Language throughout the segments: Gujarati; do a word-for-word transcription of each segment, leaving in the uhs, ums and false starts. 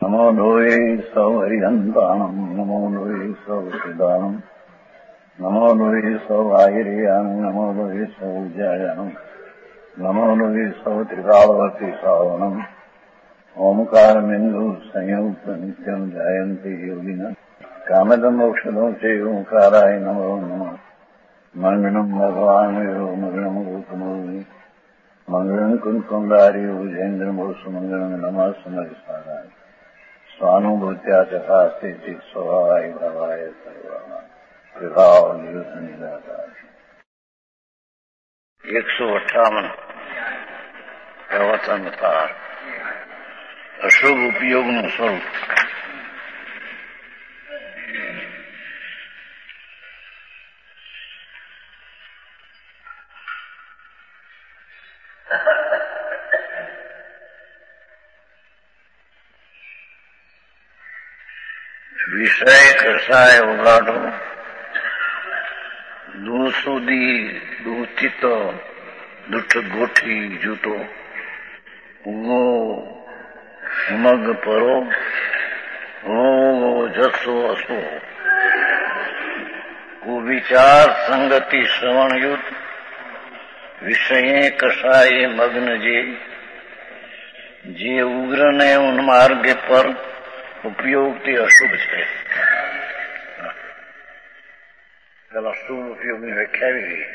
नमो लोये सौहरिहन्ताणम् नमो लोये सौसिदानम् नमो लोये सौवाहिर्यानम् नमो लोये सौज्यायानम् नमो लोये सौत्रिकालवर्ति सावनम् ओंकारमिन्दु संयुक्त नित्यम् जायन्ति योगिनः कामदम् मोक्षदम् च ओंकाराय नमो नमः मंगलम् भगवान् यो मंगलम् गौतमोऽमि मंगलम् कुन्कुण्डारि उजेन्द्रमोसु मंगलम् नमः समरिसाराय स्वानुभूत्या चकास्ते स्वभावाय भावाय सर्वाणां विभाव निदाकार। एक सौ अट्ठावन प्रवचन पार अशुभ उपयोग નું સ્વરૂપ। વિષય કસાય ઉગાડો દૂ સુધી દૂચિત દુઠ ગોઠી જૂતો ઉગો ઉમગ પરો હો જસો અસો કુવિચાર સંગતિ શ્રવણયુત વિષયે કસાય મગ્ન જે જે ઉગ્ર ને ઉન્માર્ગ પર उपयोग ते अशुभ है। कल अशुभ उपयोग में व्याख्या भी गई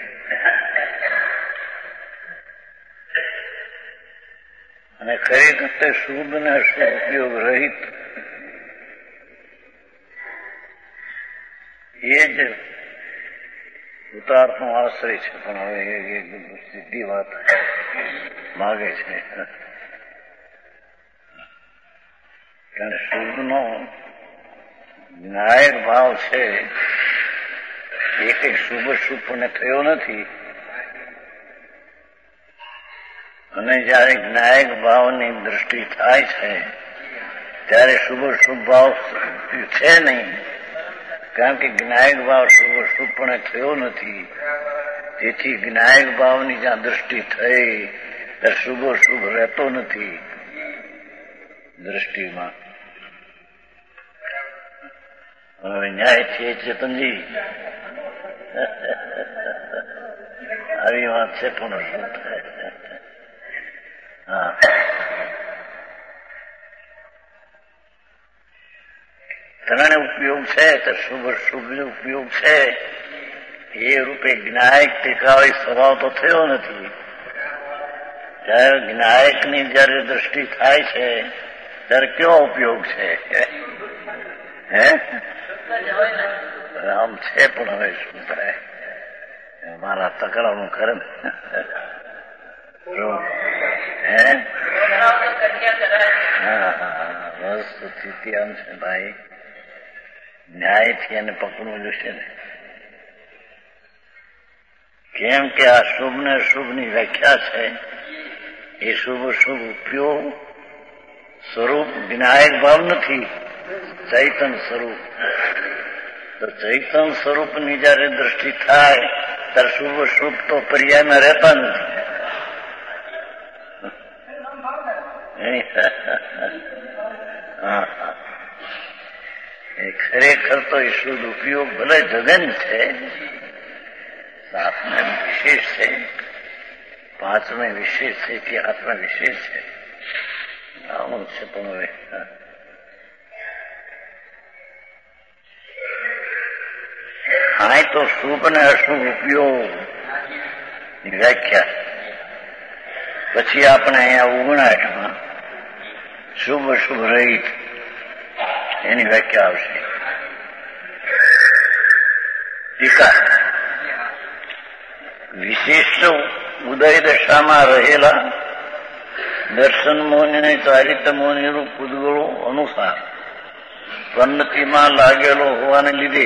અને ખરેખર શુભ ને અશુભ ઉપયોગ રહિત એ જ ઉતારનો આશ્રય છે। પણ હવે સીધી વાત માગે છે કારણ શુભનો જ્ઞાયક ભાવ છે એ કઈ શુભ શુભને થયો નથી અને જયારે જ્ઞાયક ભાવની દ્રષ્ટિ થાય છે ત્યારે શુભ શુભ ભાવ છે નહીં કારણ કે જ્ઞાયક ભાવ શુભ શુભપણે થયો નથી। તેથી જ્ઞાયક ભાવની જ્યાં દ્રષ્ટિ થઈ ત્યારે શુભ શુભ રહેતો નથી દ્રષ્ટિમાં। હવે ન્યાય છે ચેતનજી આવી વાત છે પણ શું થાય? હા ત્રણે ઉપયોગ છે તો શુભ શુભ ઉપયોગ છે એ રૂપે જ્ઞાયક ટેકાવી સ્વભાવ તો થયો નથી। ત્યારે જ્ઞાયકની જયારે દ્રષ્ટિ થાય છે ત્યારે કેવો ઉપયોગ છે? હે આમ છે પણ હવે શું થાય મારા તકરાનું કરે ને હે હા હા બસ સ્થિતિ આમ છે ભાઈ ન્યાયથી એને પકડવું જોશે ને કેમ કે આ શુભ ને અશુભની વ્યાખ્યા છે એ શુભ શુભ ઉપયોગ સ્વરૂપ વિનાયક ભાવ નથી ચૈતન સ્વરૂપ। તો ચૈતન સ્વરૂપની જયારે દ્રષ્ટિ થાય ત્યારે શુભ શુભ તો પર્યાયમાં રહેતા નથી। એ ખરેખર તો એ શુદ્ધ ઉપયોગ ભલે જગન છે સાતમે વિશેષ છે પાંચમે વિશેષ છે કે આઠમે વિશેષ છે આવું છે પણ હવે હા તો શુભ ને અશુભ ઉપયોગ ની વ્યાખ્યા પછી આપણે અહીંયા ઓગણાઠમાં શુભ શુભ રહિત એની વ્યાખ્યા આવશે। ટીકા વિશિષ્ટ ઉદય દશામાં રહેલા દર્શન મોની અને ચારિત્ર મોનીનું પૂતગળો અનુસાર પન્નતિમાં લાગેલો હોવાને લીધે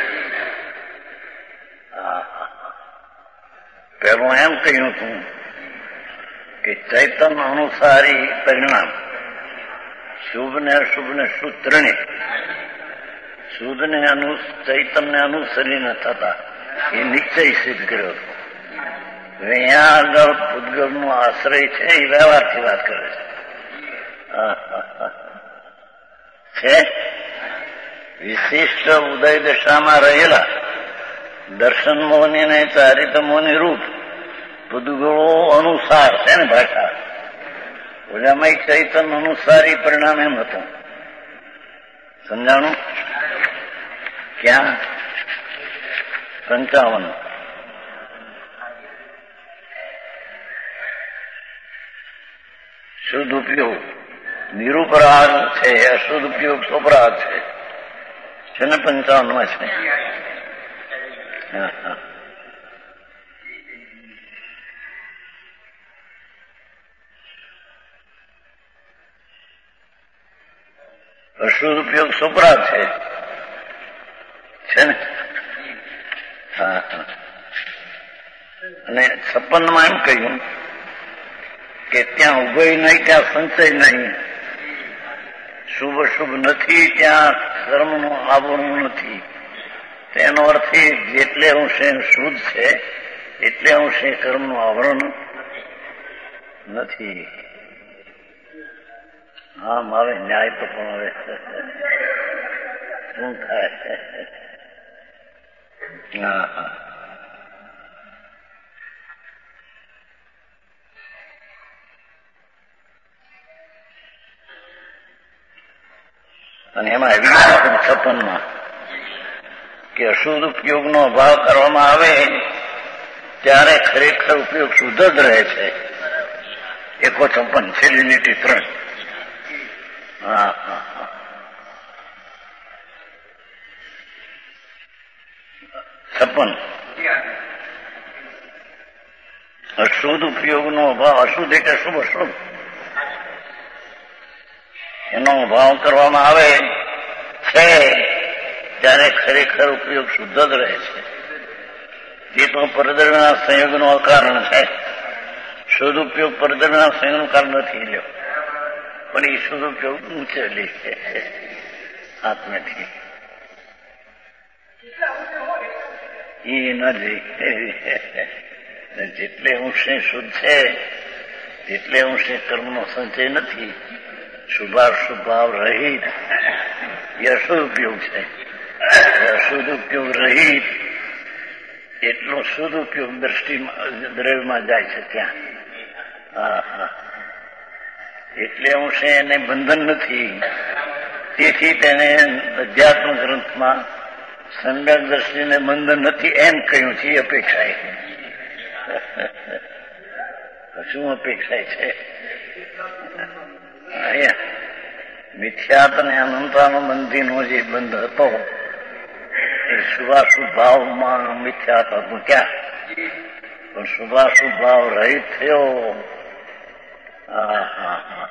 પેલું એમ કહ્યું હતું કે ચૈતન અનુસારી પરિણામ શુભ ને અશુભ ને સૂત્રને શુદ્ધ ને અનુ ચૈતનને અનુસરીને થતા એ નિશ્ચય સિદ્ધ કર્યો હતો। અહીંયા આગળ પૂતગળનો આશ્રય છે એ વ્યવહારથી વાત કરે છે। છે. વિશિષ્ટ ઉદય દશામાં રહેલા દર્શન મોહની ને ચારિત મોહની રૂપ પૂદગળો અનુસાર છે ને ભાષા ઓલામાં ચૈતન્ય અનુસારી પરિણામ એમ હતું. સમજાણું? ક્યાં? પંચાવન. શુદ્ધ ઉપયોગ નિરુપરાધ છે, અશુદ્ધ ઉપયોગ સોપરાધ છે છે ને પંચાવન માં છે. હા હા અશુદ્ધ ઉપયોગ સોપરાધ છે છે ને. હા હા અને છપ્પન માં એમ કહ્યું કે ત્યાં ઉભય નહીં, ત્યાં સંચય નહીં, શુભ શુભ નથી, ત્યાં કર્મનું આવરણ નથી. તેનો અર્થ એ જેટલે અંશે શુદ્ધ છે એટલે અંશે કર્મનું આવરણ નથી. હા મારે ન્યાય તો પણ હવે શું થાય? હા હા અને એમાં એવી છપ્પનમાં કે અશુદ્ધ ઉપયોગનો અભાવ કરવામાં આવે ત્યારે ખરેખર ઉપયોગ શુદ્ધ જ રહે છે. એકો છપ્પન છેલ્લી લીટી ત્રણ. હા હા હા છપ્પન. અશુદ્ધ ઉપયોગનો અભાવ, અશુદ્ધ એટલે શુભ અશુભ, એનો અભાવ કરવામાં આવે છે ત્યારે ખરેખર ઉપયોગ શુદ્ધ જ રહે છે. એ તો પરદ્રવ્યના સંયોગનો અકારણ છે. શુદ્ધ ઉપયોગ પરદ્રવ્યના સંયોગનું કારણ નથી લ્યો, પણ એ શુદ્ધ ઉપયોગ ઊંચે લે છે આત્માથી. એ ન લે. જેટલે અંશે શુદ્ધ છે તેટલે અંશે કર્મનો સંચય નથી. શુભાશુભ ભાવ રહિત એ અશુદ્ધ ઉપયોગ છે. અશુદ્ધ ઉપયોગ રહિત એટલો શુદ્ધ ઉપયોગ દ્રષ્ટિમાં દ્રવ્યમાં જાય છે ત્યાં. હા હા એટલે અંશે એને બંધન નથી. તેથી તેને અધ્યાત્મ ગ્રંથમાં સમ્યક દ્રષ્ટિને બંધન નથી એમ કહ્યું છે. એ અપેક્ષાએ શું અપેક્ષાય છે? અહીંયા મિથ્યાત અને અનંતાનો બંધીનો જે બંધ હતો એ શુભાશુભ ભાવમાં મિથ્યાત હતું ક્યાં? પણ શુભાશુભ ભાવ રહિત થયો. હા હા હા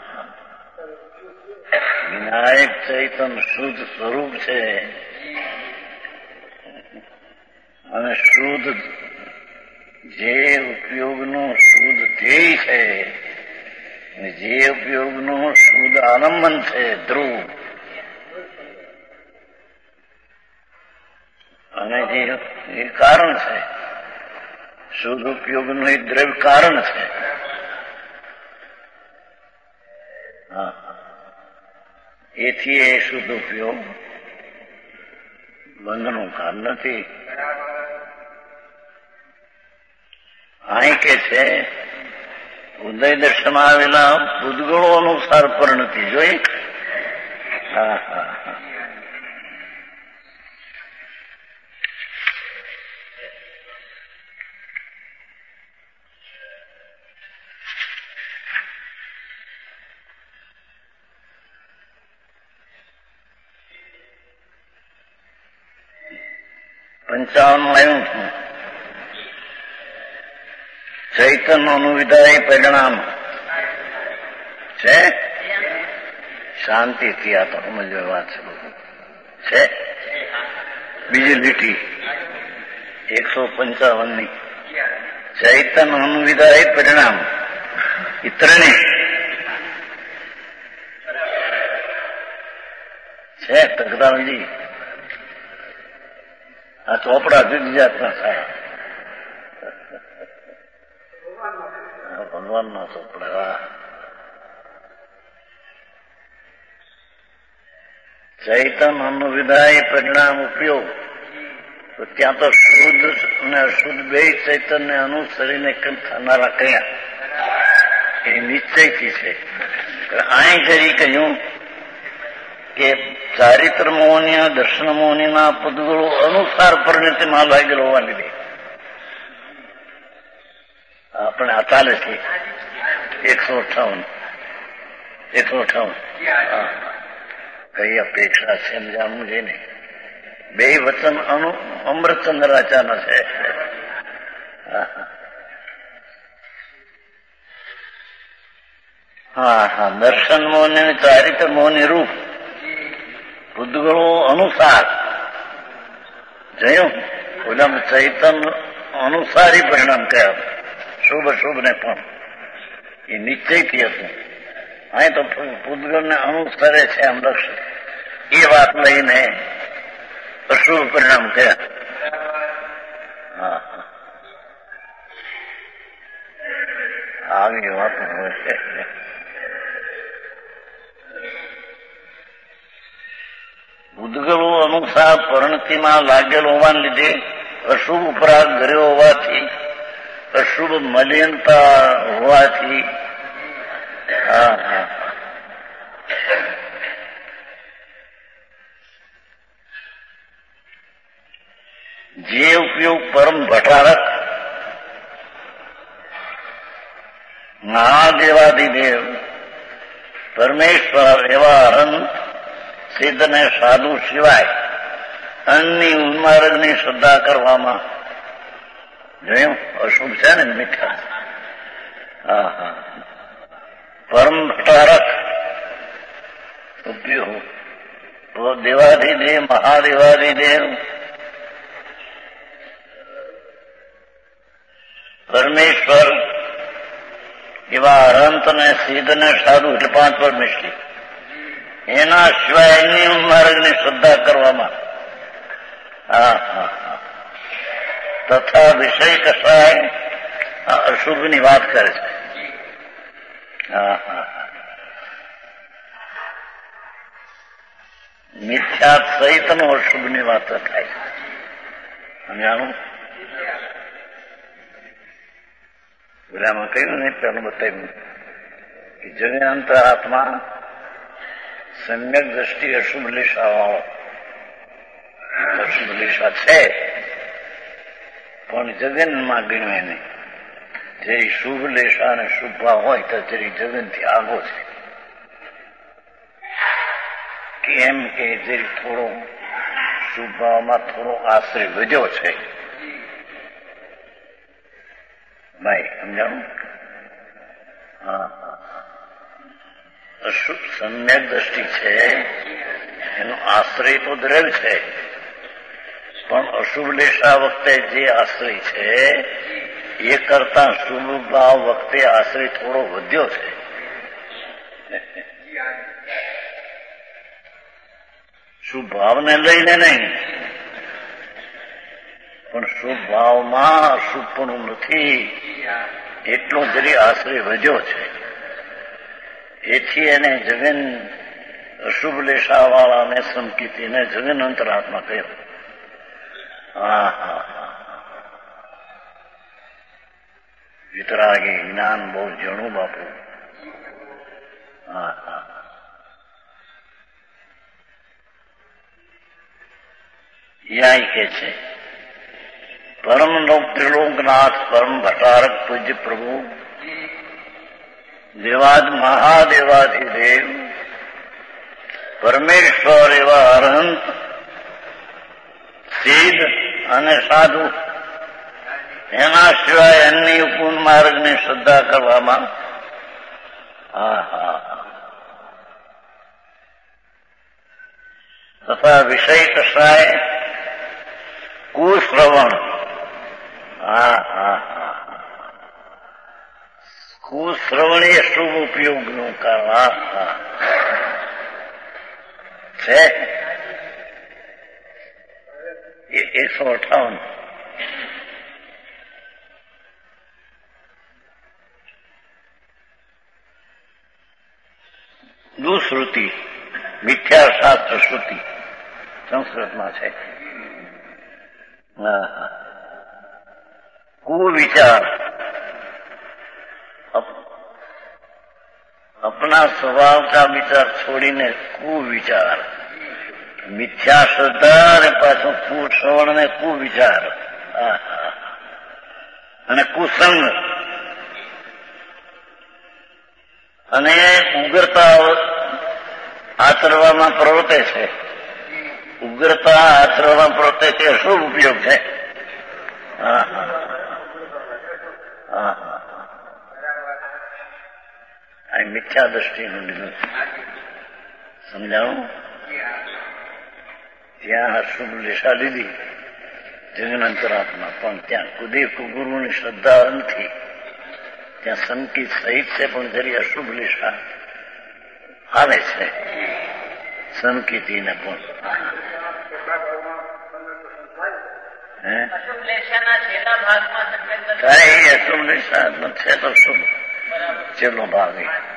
વિનાયક ચૈતન શુદ્ધ સ્વરૂપ છે અને શુદ્ધ જે ઉપયોગનું શુદ્ધ ધ્યેય છે, જે ઉપયોગનું શુદ્ધ આલંબન છે ધ્રુવ, અને જે એ કારણ છે શુદ્ધ ઉપયોગનું એ દ્રવ્ય કારણ છે. હા એથી એ શુદ્ધ ઉપયોગ બંધનું કારણ નથી. અહીં કે છે ઉદય દર્શનમાં આવેલા પૂદગળો અનુસાર પરિણતિ જોઈ. હા હા હા પંચાવન માં એવું છું ચૈતન્ય અનુવિધાય પરિણામ છે. શાંતિથી આ તો સમજવા વાત છે. બીજી લીટી એકસો પંચાવન ની ચૈતન્ય અનુવિધાય પરિણામ એ ત્રણે છે. તકરારજી આ ચોપડા જુદી જાતના થાય. ભગવાનના ચોપડા ચૈતન અનુવિધાય પરિણામ ઉપયોગ, તો ત્યાં તો શુદ્ધ અને અશુદ્ધ બે ચૈતન્ય અનુસરીને થનારા કયા એ નિશ્ચયથી છે. અહીં જરી કહ્યું કે ચારિત્ર મોહની દર્શન મોહનીના પદગુણો અનુસાર પરિણતિમાં લાગેલો હોવા લીધે આપણે આ ચાલે છે એકસો અઠાવન એકસો અઠાવન કઈ અપેક્ષા છે એમ જાણવું છે ને. બે વચન અનુ અમૃતચંદ્રાચાર્યના છે. હા હા દર્શન મોહની ચારિત્ર મોહની રૂપ બુદ્ધગણો અનુસાર જયું ઓલામાં ચૈતન અનુસારી પરિણામ કયા શુભ અશુભ ને પણ એ નિશ્ચયથી હતું. અહીં તો પૂતગલને અનુસરે છે આમ લક્ષ એ વાત લઈને અશુભ પરિણામ કયા. હા આવી વાત હોય છે. ભૂતગલો અનુસાર પરિણતિમાં લાગેલો હોવાને લીધે અશુભ ઉપરાગ કર્યો હોવાથી અશુભ મલિનતા હોવાથી હા હા જે ઉપયોગ પરમ ભટારક મહાદેવાદિદેવ પરમેશ્વર એવા અનંત સિદ્ધ ને સાધુ સિવાય અન્ની ઉન્માર્ગની શ્રદ્ધા કરવામાં જોયું અશુભ છે ને મીઠા. હા હા પરમ ભટારક ઉપયોગ તો દેવાધિદેવ મહાદેવાધિદેવ પરમેશ્વર એવા અનંત ને સિદ્ધ ને સાધુ એટલે પાંચ પરમેશ્વરી એના સિવાય એની માર્ગની શ્રદ્ધા કરવામાં હા હા હા તથા વિષય કસાય અશુભની વાત કરે છે. હા હા મિથ્યા સહિતનો અશુભની વાત થાય છે. સમજાણું ઓલામાં કહ્યું ને પેલું બતાવ્યું કે જગન અંતરાત્મા સમ્યક દ્રષ્ટિ અશુભ લેશા વાળો અશુભ લેશા છે પણ જગનમાં ગણ્યું એને જે શુભ લેશા અને શુભ ભાવ હોય તો જરી જગનથી આગો છે. કેમ કે જે થોડો શુભ ભાવમાં થોડો આશ્રય વધ્યો છે. ભાઈ સમજાણું. હા અશુભ સમ્યક દ્રષ્ટિ છે એનો આશ્રય તો દ્રઢ છે પણ અશુભ લેશા વખતે જે આશ્રય છે એ કરતા શુભ ભાવ વખતે આશ્રય થોડો વધ્યો છે. શુભ ભાવને લઈને નહીં પણ શુભ ભાવમાં અશુભપણું નથી એટલો જરી આશ્રય વધ્યો છે. એથી એને જગન અશુભ લેશા વાળાને સંકિતિને જગન અંતરાત્મા કહ્યો. હા હા હા વિતરાગી જ્ઞાન બહુ જણું બાપુ. હા હા યાય કે છે પરમ લોક ત્રિલોકનાથ પરમ ભટારક પૂજ્ય પ્રભુ દેવાદ મહાદેવાધિદેવ પરમેશ્વર એવા અનંત સિદ્ધ અને સાધુ એના સિવાય અન્ય પૂર્ણ માર્ગની શ્રદ્ધા કરવામાં હા હા તથા વિષય કસાય કુશ્રવણ હા હા હા કુશ્રવણ એ શુભ ઉપયોગનું કારણ હા હા છે. એકસો અઠાવન દુશ્રુતિ મિથ્યા શાસ્ત્ર શ્રુતિ સંસ્કૃતમાં છે. કુવિચાર अपना स्वभाव का विचार छोड़ीने कुविचार, मिथ्या श्रद्धा ने पाछो कुश्रवण ने कुविचार અને કુસંગ અને ઉગ્રતા આચરવામાં પ્રવર્તે છે. ઉગ્રતા આચરવામાં પ્રવર્તે તે શુભ ઉપયોગ છે. હા હા હા આ મિથ્યા દ્રષ્ટિનું લીધું સમજાવું. ત્યાં અશુભ દિશા લીધી જગનંતરાત્મા, પણ ત્યાં કુદેવ ગુરુની શ્રદ્ધા નથી. ત્યાં સંકિત સહિત છે, પણ જરી અશુભ દિશા આવે છે સંકિતીને પણ. અશુભ દિશા છે તો શુભ છેલ્લો ભાગ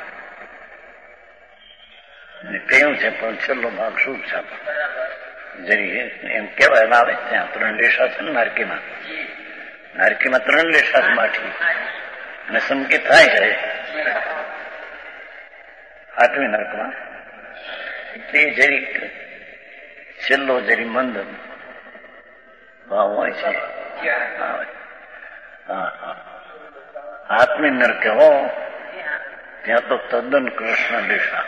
કહ્યું છે, પણ છેલ્લો ભાગ શુભ છે. જરી એમ કેવાય આવે ત્યાં ત્રણ લેશા છે ને નારકીમાં. નારકીમાં ત્રણ લેશા માઠી અને સંકેત થાય છે આઠમી નરકમાં. તે જરી છેલ્લો જરી મંદ ભાવ હોય છે. હા હા આત્મી નરકે હો ત્યાં તો તદ્દન કૃષ્ણ દેશા.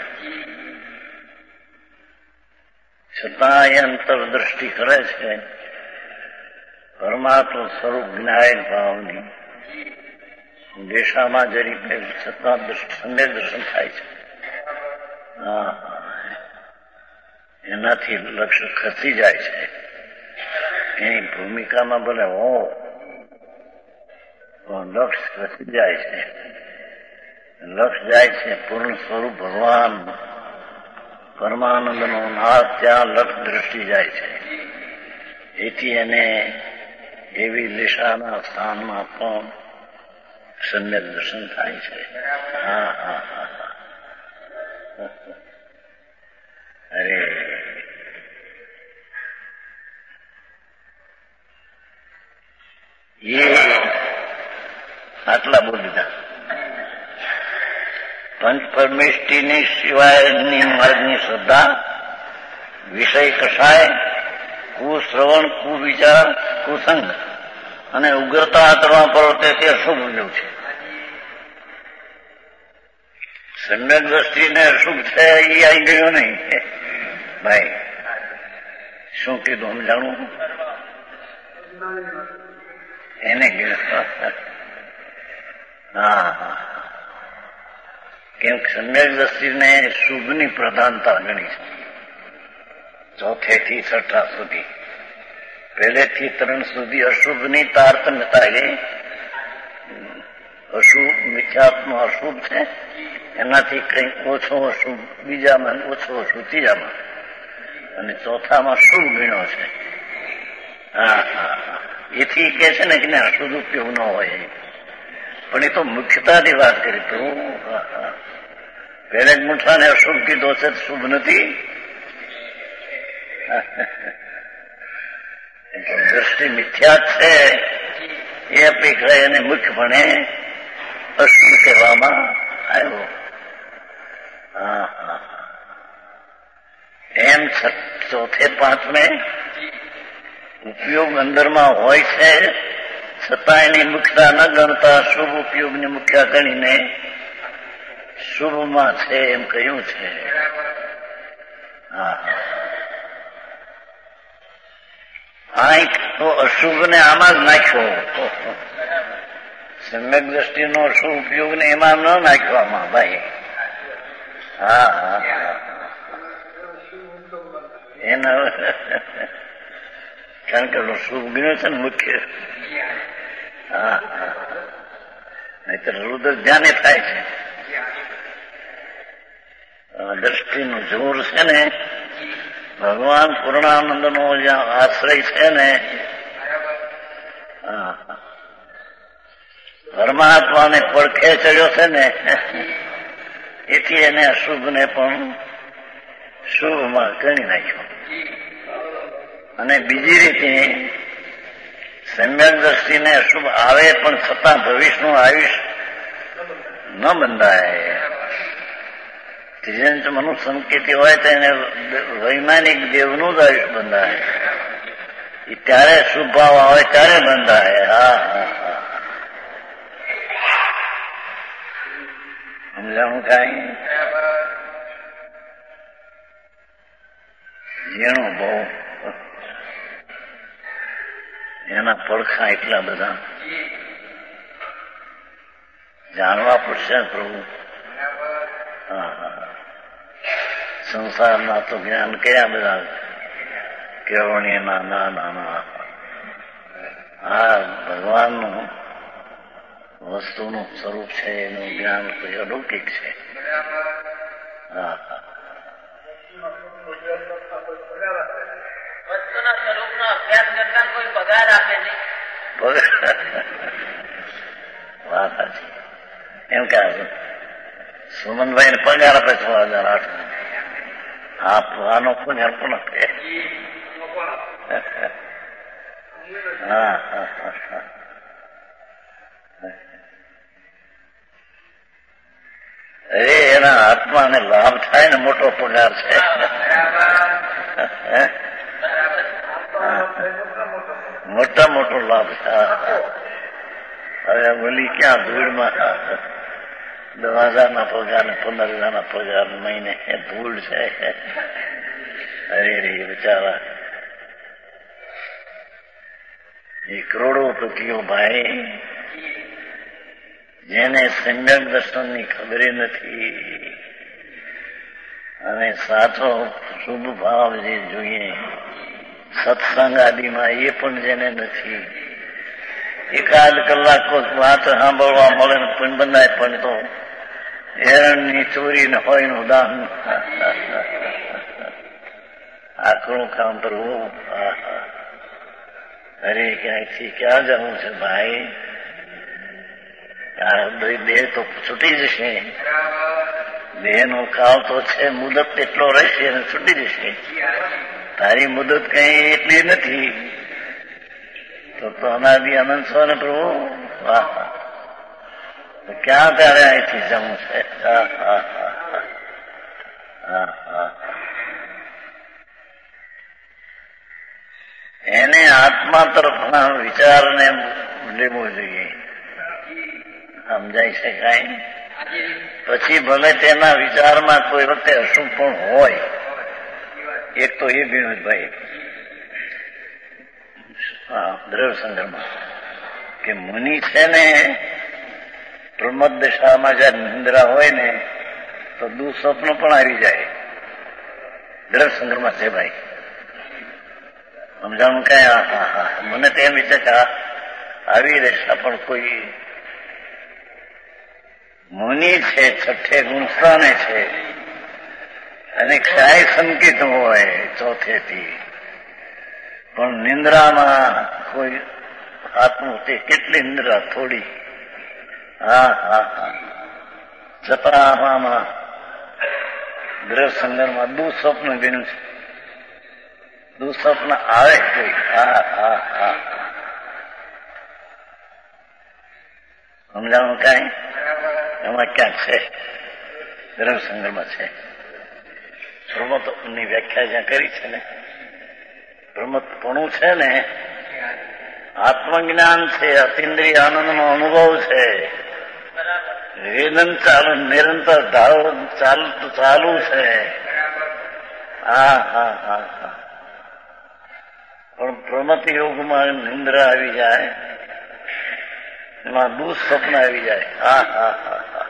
છતાં એ અંતરદ્રષ્ટિ કરે છે પરમાત્મા સ્વરૂપ જ્ઞાયક ભાવની દેશામાં જરી છતાં સંદેહ દર્શન થાય છે. એનાથી લક્ષ્ય ખસી જાય છે. એની ભૂમિકામાં ભલે હો લક્ષ્ય ખસી જાય છે. લક્ષ્ય જાય છે પૂર્ણ સ્વરૂપ ભગવાન પરમાનંદનો નાથ, ત્યાં લક્ષ દ્રષ્ટિ જાય છે. એથી એને એવી દિશાના સ્થાનમાં પણ સમ્યક દર્શન થાય છે. હા હા હા અરે એ આટલા બોલી દીધા. પંચ પરમેષ્ટિની સિવાયની માર્ગની શ્રદ્ધા, વિષય કષાય, કુશ્રવણ, કુવિચાર, કુસંગ અને ઉગ્રતા આચરવા પ્રવર્તે તે અશુભ ઉપયોગ છે. સમ્યક દ્રષ્ટિને અશુભ છે એ આવી ગયો નહીં ભાઈ. શું કીધું સમજાણું એને હા હા કેમ સમ્યક દ્રષ્ટિને શુભની પ્રધાનતા ગણી છે. ચોથેથી છઠ્ઠા સુધી, પહેલેથી ત્રણ સુધી અશુભની તારતમ્યતા એ અશુભ મિથ્યાત્મ અશુભ છે. એનાથી કંઈક ઓછો અશુભ બીજામાં, ઓછો અશુભ ત્રીજામાં, અને ચોથામાં શુભ ગણ્યો છે. હા હા હા એથી કે છે ને કે અશુભ ઉપયોગ ન હોય, પણ એ તો મુખ્યતાની વાત કરી. તો પહેલે જ મુઠાને અશુભ કીધો છે, શુભ નથી. દ્રષ્ટિ મિથ્યા છે એ અપેક્ષા એને મુખ્યપણે અશુભ કહેવામાં આવ્યો. હા હા એમ ચોથે પાંચમે ઉપયોગ અંદરમાં હોય છે, છતાં એની મુખ્યતા ન ગણતા શુભ ઉપયોગની મુખ્ય ગણીને શુભમાં છે એમ કહ્યું છે. હા આંખ તો અશુભને આમાં જ નાખ્યો. સમ્યક દ્રષ્ટિનો અશુભ ઉપયોગને એમાં ન નાખવામાં ભાઈ. હા હા એના કારણ કે શુભ ગણ્યો છે ને મુખ્ય. હા નહીતર રુદ્ર ધ્યાને થાય છે. દ્રષ્ટિનું જોર છે ને ભગવાન પૂર્ણાનંદનો જ્યાં આશ્રય છે ને, પરમાત્માને પડખે ચડ્યો છે ને, એથી એને અશુભને પણ શુભમાં કરી નાખ્યો. અને બીજી રીતે સમ્યક દ્રષ્ટિને અશુભ આવે પણ છતાં ભવિષ્યનું આયુષ ન બંધાય. ત્રિજંચ મનુષ્ય સંકેતી હોય તો એને વૈમાનિક દેવનું જ આયુષ બંધાય. એ ત્યારે શુભ ભાવ આવે ત્યારે બંધાય. હા હા હા સમજાણું કાંઈ? જેનું બહુ એના પડખા એટલા બધા જાણવા પડશે પ્રભુ. હા હા સંસારના તો જ્ઞાન કયા બધા કેવણીના ના નાના. આ ભગવાનનું વસ્તુનું સ્વરૂપ છે એનું જ્ઞાન કોઈ અલૌકિક છે. હા હા વસ્તુના સ્વરૂપનો અભ્યાસ કરતા કોઈ પગાર આપે નહીં. વાત સાચી. એમ કે સુમનભાઈ ને પગાર આપે છ હજાર આઠ આપવાનો પગાર પણ આપે. હા હા હા અરે એના આત્માને લાભ થાય ને મોટો પગાર છે. મોટા મોટો લાભ થાય. હવે બોલી ક્યાં ધૂળમાં દસ હજારના પગાર ને પંદર હજારના પગાર મહિને ધૂળ છે. અરે રે બિચારા એ કરોડોપતિઓ ભાઈ જેને સમ્યક દર્શનની ખબર નથી અને સાચો શુભ ભાવ જે જોઈએ સત્સંગ આદિમાં એ પણ જેને નથી. એકાદ કલાક વાત સાંભળવા મળે ને પણ બંધાય પણ તો હેરણની ચોરી ને હોય નું દાન આકરું કામ કરવું. અરે ક્યાંયથી ક્યાં જવું છે ભાઈ? દેહ તો છૂટી જશે. દેહ નો કાળ તો છે, મુદત એટલો રહેશે અને છૂટી જશે. તારી મુદત કઈ એટલી નથી તો તો અનાદિ અનંત છો ને પ્રભુ. વાહ તો ક્યાં તારે અહીંથી જવું છે? હા હા હા હા એને આત્મા તરફના વિચારને લેવો જોઈએ. સમજાય છે કાંઈ? પછી ભલે તેના વિચારમાં કોઈ વખતે અશુભ પણ હોય. એક તો એ વિનોદભાઈ દ્રવ્ય સંગ્રહમાં કે મુનિ છે ને પ્રમદ દશામાં જયારે નિંદ્રા હોય ને તો દુઃસ્વપ્ન પણ આવી જાય. દ્રવ્ય સંગ્રહમાં છે ભાઈ. સમજાણું કઈ? હા હા હા મને તો એમ વિચાર કે આવી રહેશે પણ કોઈ મુનિ છે છઠ્ઠે ગુણસ્થાને છે અને ક્ષાય સંકેત હોય ચોથેથી પણ નિંદ્રામાં કોઈ આત્મા તે કેટલી નિંદ્રા થોડી. હા હા હા છતાં દ્રવ્ય સંગ્રહમાં દુઃસ્વપ્ન બન્યું છે. દુઃસ્વપ્ન આવે કોઈ. હા હા હા સમજાણું કાંઈ? એમાં ક્યાંક છે દ્રવ્ય સંગ્રહમાં છે. પ્રમોદની વ્યાખ્યા જ્યાં કરી છે ને પ્રમોદપણું છે ને આત્મજ્ઞાન છે, અતિન્દ્રિય આનંદનો અનુભવ છે. વેદન ચાલુ નિરંતર ધારો ચાલુ ચાલુ છે. હા હા હા હા પણ પ્રમત યોગમાં નિંદ્રા આવી જાય, એમાં દુઃસ્વપ્ન આવી જાય. હા હા હા હા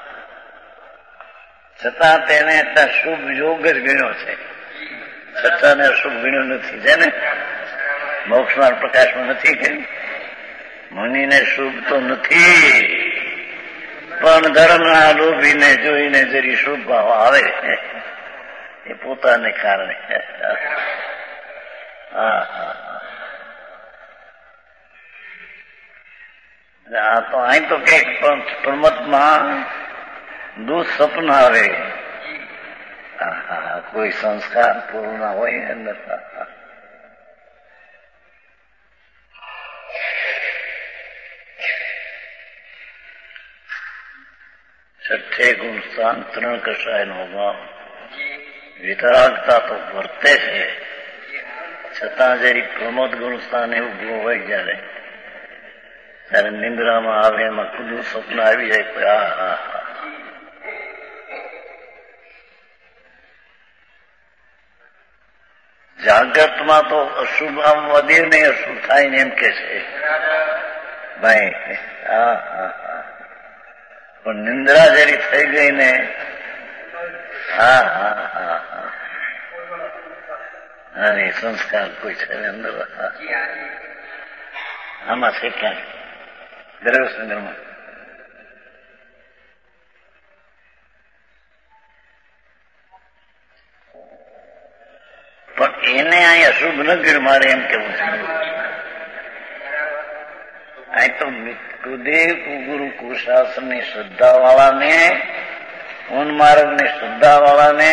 છતાં તેને ત્યાં શુભ યોગ જ ગણ્યો છે. છતાં ને અશુભ ગણ્યો નથી. છે ને મોક્ષમાં પ્રકાશમાં નથી કે મુનિને શુભ તો નથી પણ ધર્મના લોભીને જોઈને જરી શુભ ભાવ આવે એ પોતાને કારણે. હા હા આ તો અહીં તો કઈક પણ પ્રમતમાં દુઃસ્વપ્ન આવે. कोई संस्कार पूर्ण હોય અંદર. છઠ્ઠે ગુણ સ્થાન ત્રણ કષાયનો ભાવ વિતરાગતા તો વર્તે છે, છતાં જરી પ્રમોદ ગુણ સ્થાન એવું ગુણ હોય જયારે ત્યારે નિંદ્રામાં આવે એમાં કુદું સ્વપ્ન આવી જાય કોઈ આ હા હા. જાગ્રતમાં તો અશુભ આમ વધે નહીં, અશુભ થાય ને એમ કે છે ભાઈ. હા હા હા. પણ નિંદ્રા જરી થઈ ગઈ ને હા હા હા હા અરે સંસ્કાર કોઈ છે અંદર. આમાં છે ક્યાં દ્રવ્યસંગ્રહમાં પણ એને અહીં અશુભ ન ગીર મારે એમ કેવું છે. અહીં તો કુદેવ ગુરુ કુશાસનની શ્રદ્ધા વાળાને, ઉન્માર્ગની શ્રદ્ધા વાળાને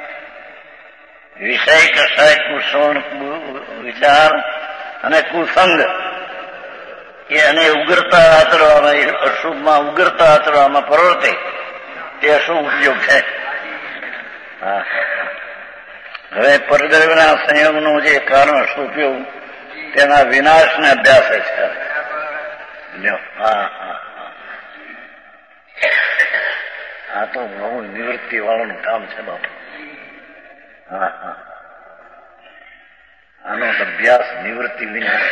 વિષય કષાય કુષણ વિચાર અને કુસંગ એ અને ઉગ્રતા આચરવામાં, અશુભમાં ઉગ્રતા આચરવામાં પ્રવર્તે તે અશુભ ઉપયોગ છે. હા. હવે પરદ્રવ્યના સંયોગનું જે કારણ અશુભ ઉપયોગ તેના વિનાશને અભ્યાસ છે. હા હા આ તો બહુ નિવૃત્તિ વાળાનું કામ છે બાપુ. હા હા આનો અભ્યાસ નિવૃત્તિ વિના.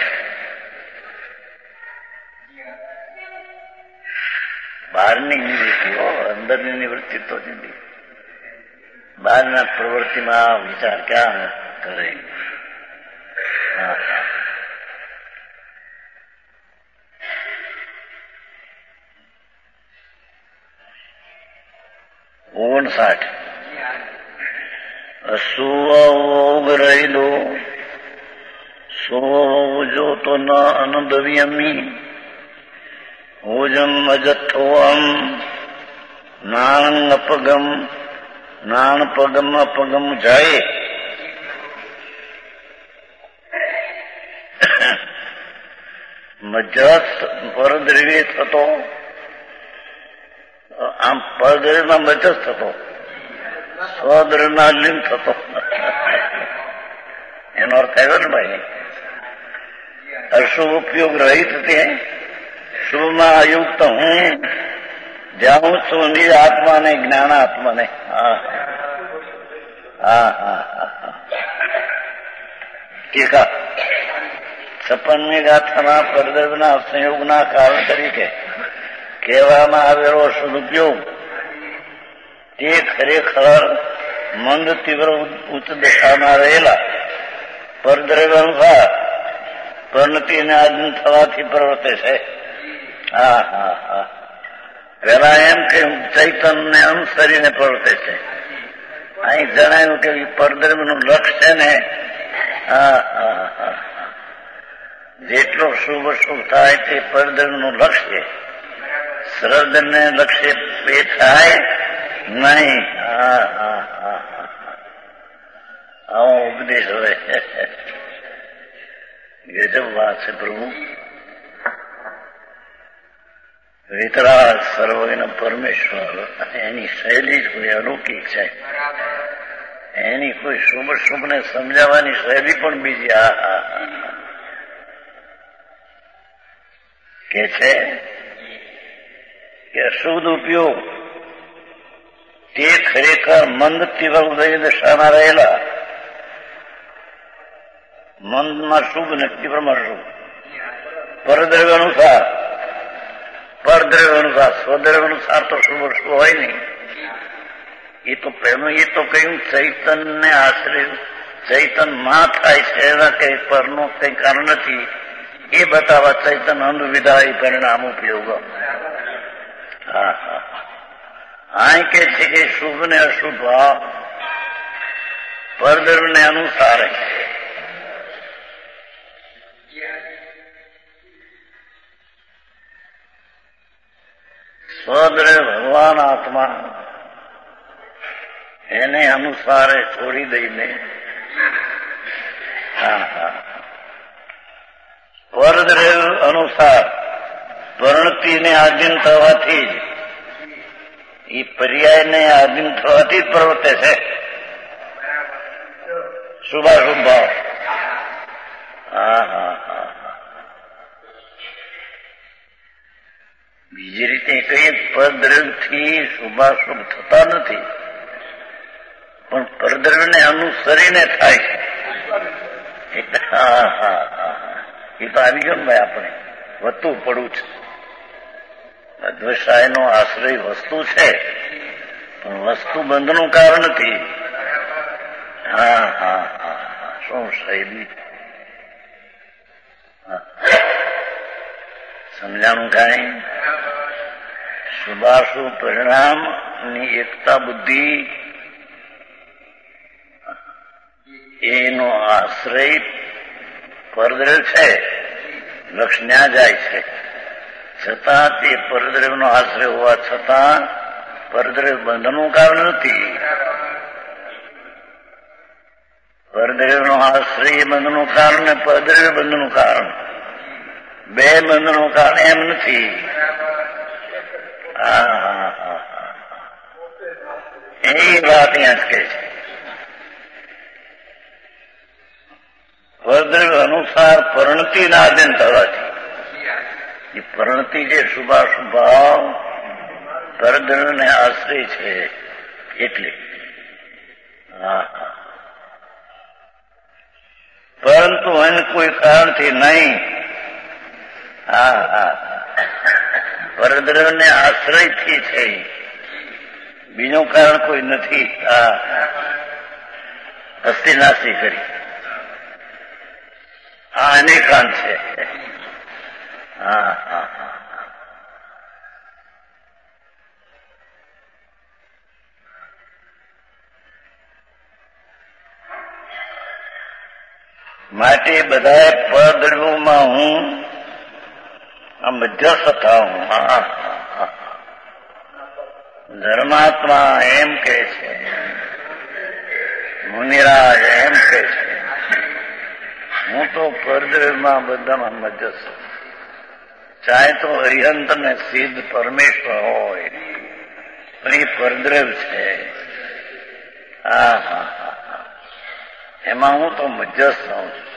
બહારની નિવૃત્તિ હો, અંદરની નિવૃત્તિ તો જુદી. બહારના પ્રવૃત્તિમાં વિચાર ક્યાં કરે. હા હા ઓગણસાઠ અશુભ રહેલો સો જો તો ન અનુભવ્યમી ઓજમ અજથોમ નાણ અપગમ નાણ પગમ અપગમ જાય મજત પરદ્રવ્ય થતો, આમ પરદ્રવ્યમાં મજત થતો, સ્વદ્રવ્યમાં લીન થતો. એનો અર્થ આવ્યો ને ભાઈ. અશુભ ઉપયોગ રહિત તે શુભમાં અયુક્ત હું જાઉં છું નિજ આત્માને, જ્ઞાન આત્માને. હા હા હા હા ટીકા છપ્પનમી ગાથાના પરદ્રવ્યના સંયોગના કારણ તરીકે કહેવામાં આવેલો અશુભ ઉપયોગ તે ખરેખર મંદ તીવ્ર ઉચ્ચ દશામાં રહેલા પરદ્રવ્ય અનુસાર પરિણતિને આધીન થવાથી પ્રવર્તે છે. હા હા હા પેલા એમ કે ચૈતન્યને અનુસરીને પ્રવર્તે છે. અહીં જણાયું કે પરદ્રવ્યનું લક્ષ્ય છે ને. હા હા હા જેટલો શુભ શુભ થાય તે પરદ્રવ્યનું લક્ષ્ય, શ્રદ્ધને લક્ષ્ય એ થાય નહીં. હા હા હા આવો ઉપદેશ હોય. ગજબ વાત છે પ્રભુ. વિતરાગ સર્વજ્ઞ પરમેશ્વર એની શૈલી જ કોઈ અલૌકિક છે. એની કોઈ શુભ શુભને સમજાવવાની શૈલી પણ બીજી. હા હા કે છે કે અશુદ્ધ ઉપયોગ તે ખરેખર મંદ તીવ્ર ઉદય દશામાં રહેલા મંદમાં શુભ ને તીવ્રમાં શુભ પરદ્રવ્ય અનુસાર, પરદ્રવ્ય અનુસાર, સ્વદ્રવ્ય અનુસાર તો શુભ શુભ હોય નહીં. એ તો પહેલું એ તો કહ્યું ચૈતનને આશ્રય ચૈતન માં થાય છે, એના કઈ પરનું કઈ કારણ નથી એ બતાવવા ચૈતન અનુવિધા પરિણામ ઉપયોગ. હા હા આ કે છે કે શુભ ને અશુભ પરદ્રવ્યને અનુસાર સ્વદ્રવ્ય ભગવાન આત્મા એને અનુસારે છોડી દઈને હા હા પરદ્રવ્ય અનુસાર પરિણતિને આધીન થવાથી જ એ પર્યાયને આધીન થવાથી જ પ્રવર્તે છે શુભાશુભ ભાવ. હા હા હા બીજી રીતે કઈ પરદ્રવ્યથી શુભાશુભ થતા નથી, પણ પરદ્રવ્યને અનુસરીને થાય છે. હા હા હા એ તો આવી ગયો ને ભાઈ, આપણે વધતું પડવું છે. અદ્વૈતનો આશ્રય વસ્તુ છે, પણ વસ્તુ બંધનું કારણ નથી. હા હા હા શું શૈલી સમજાણું કાંઈ? શુભાશુભ પરિણામ ની એકતા બુદ્ધિ એનો આશ્રય પરદ્રવ્ય છે, લક્ષ ન્યા જાય છે. છતાં તે પરદ્રવ્યનો આશ્રય હોવા છતાં પરદ્રવ્ય બંધનનું કારણ નથી. પરદ્રવ્યનો આશ્રય બંધનું કારણ ને પરદ્રવ્ય બંધનું કારણ, બે બંધનું કારણ એમ નથી. હા હા હા એ વાત અહીંયા જ કહે છે. પરદ્રવ્ય અનુસાર પરિણતિના આધીન થવાથી એ પરિણતિ જે શુભાશુભ ભાવ પરદ્રવ્યને આશ્રય છે એટલે. હા હા પરંતુ એને કોઈ કારણથી નહીં. હા હા પરદ્રવ્યને આશ્રયથી છે, બીજું કારણ કોઈ નથી. હા અસ્થિ નાસ્તિ કરી આ અનેકાંત છે. હા હા હા માટે બધા પરદ્રવ્યોમાં હું આ મધ્યસ્થ થાઉં. હા ધર્માત્મા એમ કે છે, મુનિરાજ એમ કે છે, હું તો પરદ્રવ્યમાં બધામાં મધ્યસ્થ. ચાહે તો અરિહંત ને સિદ્ધ પરમેશ્વર હોય, પણ એ પરદ્રવ્ય છે. હા હા હા એમાં હું તો મધ્યસ્થ થાઉં છું.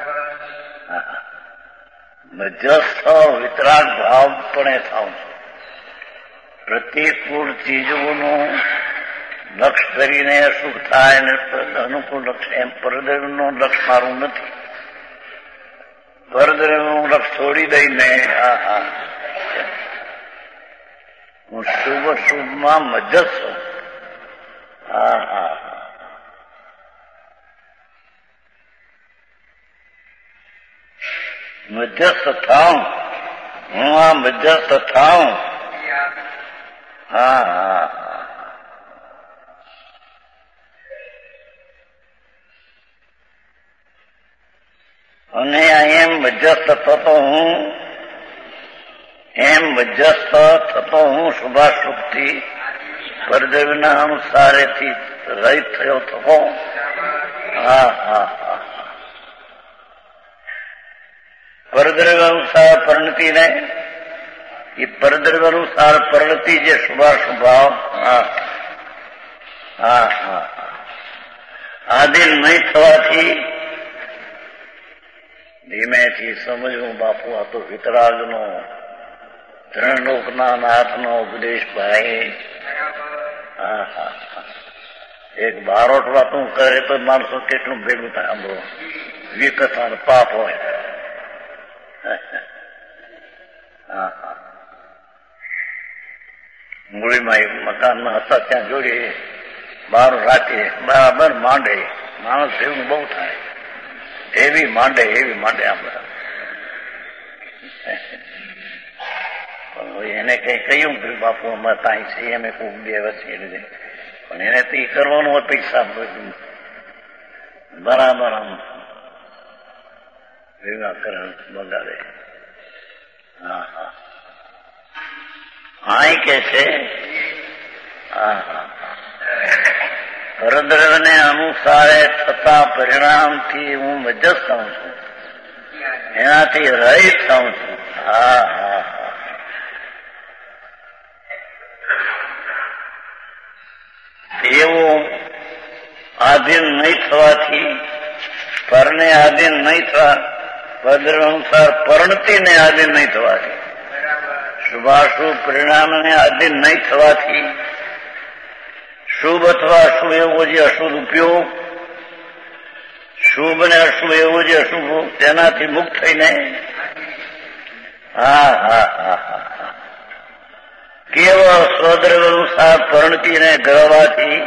મધ્યસ્થ વિતરાગ ભાવપણે થાઉં છું. પ્રતિકૂળ ચીજોનું લક્ષ કરીને અશુભ થાય ને અનુકૂળ લક્ષ, એમ પરદ્રવ્યનું લક્ષ મારું નથી. પરદ્રવ્યનું લક્ષ છોડી દઈને હા હા હું શુભ શુભમાં મધ્યસ્થ છું. હા હા મધ્યસ્થ થાઉં, હું આ મધ્યસ્થ થાઉં. હા હા અને એમ મધ્યસ્થ થતો હું એમ મધ્યસ્થ થતો હું શુભાશુભથી પરદ્રવ્યના અનુસારેથી રહિત થયો થતો. હા હા હા પરદ્રવ્ય અનુસાર પરિણતિ ને એ પરદ્રવ્ય અનુસાર પરિણતિ જે શુભાશુભ ભાવ હા હા હા આધીન નહીં થવાથી ધીમેથી સમજવું. બાપુ આ તો વિતરાગનો ત્રણ લોકના નાથનો ઉપદેશ ભાઈ. હા હા એક બારોટ વાતું કરે તો માણસો કેટલું ભેગું થાય. આંબો વિકથા પાપ હોય. હા હા મૂળીમાં એક મકાનમાં હતા, ત્યાં જોડે બાર રાતે બરાબર માંડે. માણસ એવું બહુ થાય, એવી માંડે એવી માંડે આમ. એને કઈ કહ્યું કે બાપુ અમારે ત્યાં છે, અમે ખૂબ બે વર્ષે લીધે, પણ એને તો એ કરવાનું હોય પૈસા બરાબર આમ ભેગા કરે બગાડે. હા હા હા કે છે. હા હા પરદ્રવ્યને અનુસારે થતા પરિણામથી હું મજસ થઉં છું, એનાથી રહિત થઉં છું. હા હા હા એવું આધીન નહીં થવાથી, પરને આધીન નહીં થવા, પરદ્રવ્ય અનુસાર પરણતીને આધીન નહીં થવાથી, શુભાશુભ પરિણામને આધીન નહીં થવાથી, શુભ અથવા અશુભ એવો જે અશુભ ઉપયોગ, શુભ ને અશુભ એવો જે અશુભ તેનાથી મુક્ત થઈને હા હા હા હા હા કેવળ સ્વદ્રવ્ય અનુસાર પરણતીને ગરવાથી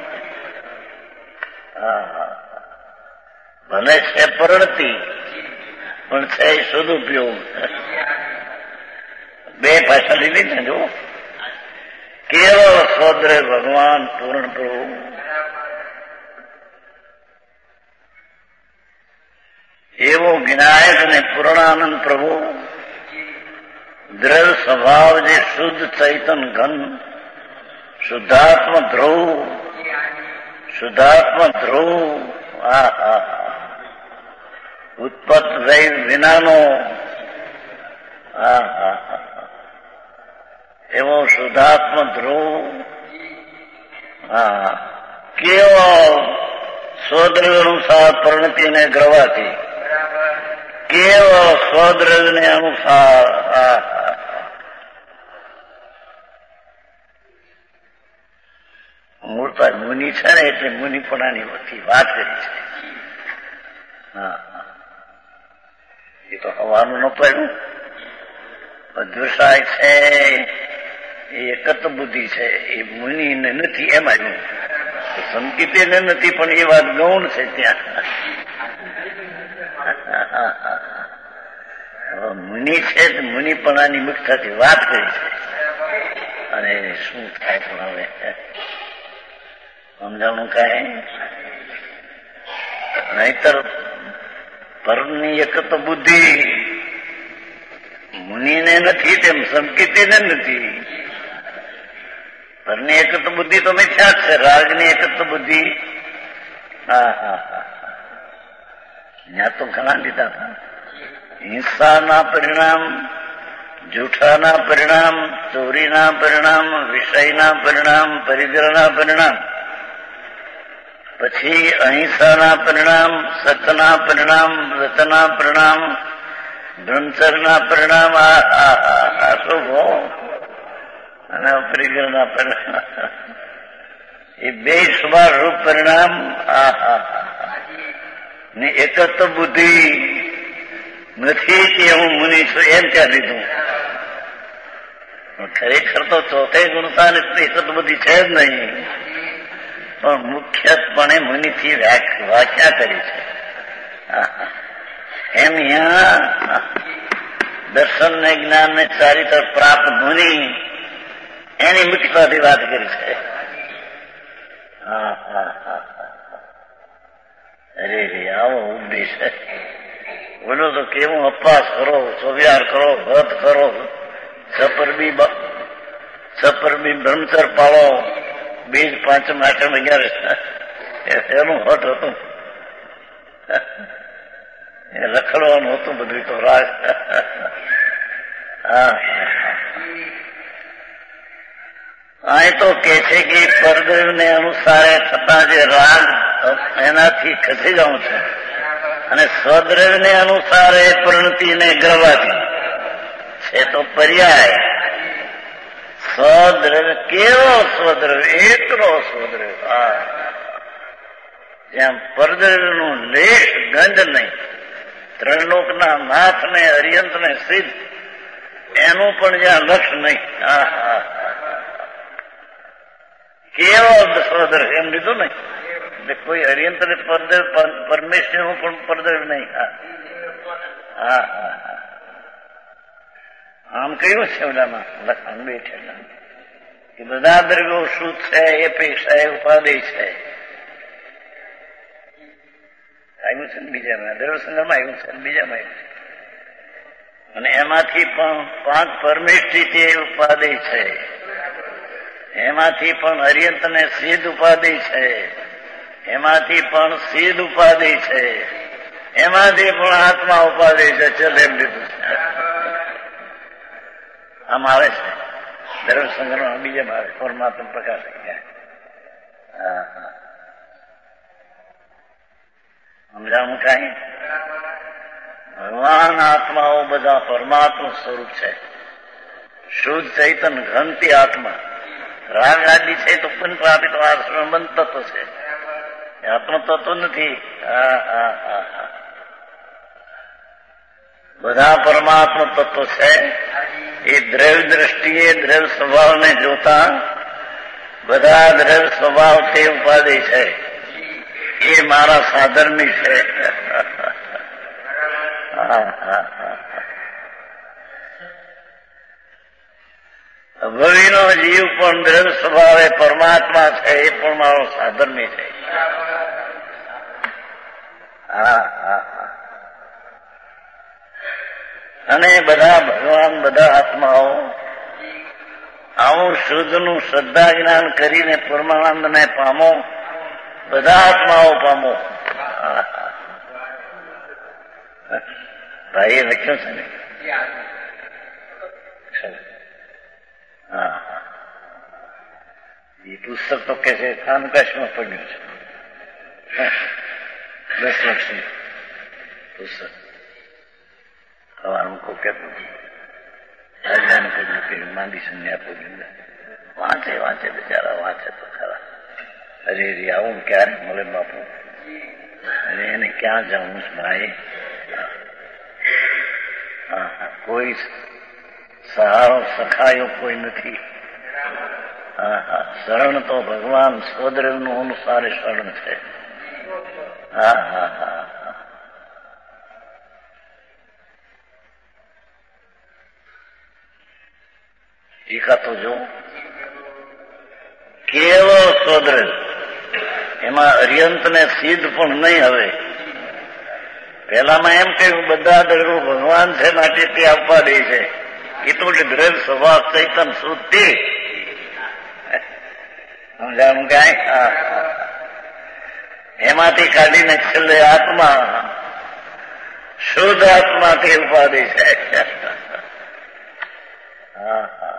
હા હા ભલે છે પરણતી પણ છે સદુપયોગ. બે ભાષા લીધી ને જો, કેવળ સ્વદ્રવ્ય ભગવાન પૂર્ણ પ્રભુ, એવો વિનાયક અને પૂર્ણાનંદ પ્રભુ, દ્રવ્ય સ્વભાવ જે શુદ્ધ ચૈતન ઘન, શુદ્ધાત્મ ધ્રુવ, શુદ્ધાત્મ ધ્રુવ, આ હા ઉત્પત્ત વૈ વિનાનો, હા હા એવો શુદ્ધાત્મ ધ્રુવ, હા કેવો સ્વદ્રવ્ય અનુસાર પરિણતિને ગ્રવાથી, કેવો સ્વદ્રવ્યને અનુસાર હા મૂળતા મુનિ છે ને એટલે મુનિપણાની વાત કરી છે. હા એ તો હવાનું ન પડ્યું. અદ્વૈસાય છે એ એકત બુદ્ધિ છે, એ મુનિને નથી એમાં સંકિતેને નથી, પણ એ વાત ગૌણ છે ત્યાં. મુનિ છે મુનિપણાની મુક્તતાથી વાત કરી છે. અને શું થાય પણ હવે સમજાણું કાંઈ નહીતર પરની એકત બુદ્ધિ મુનિને નથી, તેમ સંકેતીને નથી. પરની એકત બુદ્ધિ તો મિથ્યા જ છે, રાજની એકત બુદ્ધિ હા હા હા ત્યાં તો ઘણા લીધા હતા. હિંસાના પરિણામ, જૂઠાના પરિણામ, ચોરીના પરિણામ, વિષયના પરિણામ, પરિગ્રહના પરિણામ, પછી અહિંસાના પરિણામ, સતના પરિણામ, વ્રતના પરિણામ, બ્રહ્મચર્યના પરિણામ, આ શુભો અને અપરિગ્રહના પરિણામ, એ બે શુભાશુભ પરિણામ. આ હા ને એકત બુદ્ધિ નથી કે હું મુનિ છું એમ ત્યાં લીધું. ખરેખર તો ચોથે ગુણતા એકત બુદ્ધિ છે જ નહીં, પણ મુખ્યપણે મુનિથી વ્યાખ્યા કરી છે. એમ અહીંયા દર્શન ને જ્ઞાન ને ચારિત્ર પ્રાપ્ત મુનિ એની મુખ્યતાથી વાત કરી છે. હા હા હા અરે રે આવો ઉપદેશ બોલો તો કેવું અપવાસ કરો, ચોવ્યાર કરો, વ્રત કરો, સપરબી સપરબી બ્રહ્મચર પાળો, બીજ પાંચમ આઠમ અગિયાર એનું હટ હતું, એ રખડવાનું હતું બધું તો રાગ. હા અહીં તો કે છે કે પરદ્રવ્યને અનુસારે થતા જે રાગ એનાથી ખસી જાઉં છું, અને સ્વદ્રવ્યને અનુસારે પરિણતિને ગરવાથી છે તો પર્યાય. સ્વદ્રવ્ય કેવો સ્વદ્રવ્ય, એકલો સ્વદ્રવ્ય, હા જ્યાં પરદ્રવ્યનું લેશ ગંધ નહીં, ત્રણલોકના નાથને અરિયંતને સિદ્ધ એનું પણ જ્યાં લક્ષ નહીં. હા હા કેવો સ્વદ્રવ્ય એમ લીધું ને, એટલે કોઈ અરિયંત ને પરમેશ્વરનું પણ પરદ્રવ્ય નહીં. હા હા હા આમ કયું છે ઓલામાં લખાણ બેઠેલા કે બધા દ્રવ્યો શું છે, એ પૈસા એ ઉપાદેય છે. આવ્યું છે ને બીજામાં, દ્રવ્ય સંગ્રહમાં આવ્યું છે, બીજામાં આવ્યું છે. અને એમાંથી પણ પાંચ પરમેષ્ઠી તે ઉપાદેય છે. એમાંથી પણ અર્યંતને સિદ્ધ ઉપાધિ છે, એમાંથી પણ સિદ્ધ ઉપાધિ છે, એમાંથી પણ આત્મા ઉપાધિ છે. ચલ એમ લીધું છે. આમ આવે છે ધર્મ સંગ્રહ બીજામાં આવે પરમાત્મા પ્રકાશ ક્યાં. હા હા સમજાવું કઈ? ભગવાન આત્માઓ બધા પરમાત્મા સ્વરૂપ છે. શુદ્ધ ચૈતન ઘંટી આત્મા. રાગ આદિ છે તો પુનઃપ્રાપિત સંબંધ તત્વ છે, આત્મ તત્વ નથી. હા હા હા હા બધા પરમાત્મા તત્વ છે. એ દ્રવ્ય દ્રષ્ટિએ દ્રવ્ય સ્વભાવને જોતા બધા દ્રવ્ય સ્વભાવ તે ઉપાધિ છે. એ મારા સાધનની છે. અભવીનો જીવ પણ દ્રવ્ય સ્વભાવે પરમાત્મા છે. એ પણ મારો સાધનની છે. હા હા અને બધા ભગવાન બધા આત્માઓ આવું શુદ્ધનું શ્રદ્ધા જ્ઞાન કરીને પરમાનંદને પામો. બધા આત્માઓ પામો. ભાઈએ લખ્યું છે ને? હા એ પુસ્તક તો કે છે ખાનકાશમાં પડ્યું છે. દસ વર્ષની પુસ્તક. સવારમાં કોઈ કહેતું રાજાને કહ્યું કે માંડી સંન્યા પૂરી વાંચે વાંચે બિચારા વાંચે તો ખરા. અરે રે આવું ક્યારે મળે બાપુ? અરે એને ક્યાં જાઉં ભાઈ? હા હા કોઈ સહારો સખાયો કોઈ નથી. હા હા શરણ તો ભગવાન સ્વદ્રવનું અનુસારે શરણ છે. હા હા હા ટીકા તો જો કેવળ સ્વદ્રવ એમાં અર્યંત ને સિદ્ધ પણ નહીં. હવે પેલામાં એમ કહ્યું બધા દ્રવ્યો ભગવાન છે માટે તે આપવા દે છે. એ તો દ્રવ્ય સ્વભાવ ચૈતન શુદ્ધિ સમજાણું કાંઈ? એમાંથી કાઢીને છેલ્લે આત્મા શુદ્ધ આત્મા તે ઉપાધિ છે. હા હા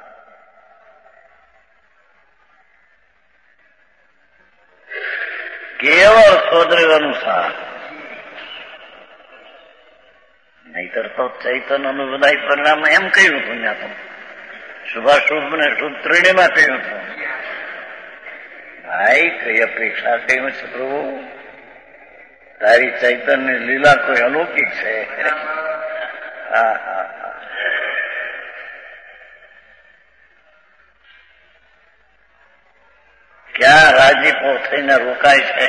કેવળ સ્વદ્રવ અનુસાર. નહીતર તો ચૈતન અને બધા પરિણામ એમ કહ્યું હતું. ત્યાં તો શુભાશુભ ને શુભ ત્રણેયમાં કહ્યું હતું. ભાઈ કઈ અપેક્ષા કહ્યું છે પ્રભુ? તારી ચૈતનની લીલા કોઈ અલૌકિક છે. હા હા હા ક્યાં રાજીપો થઈને રોકાય છે?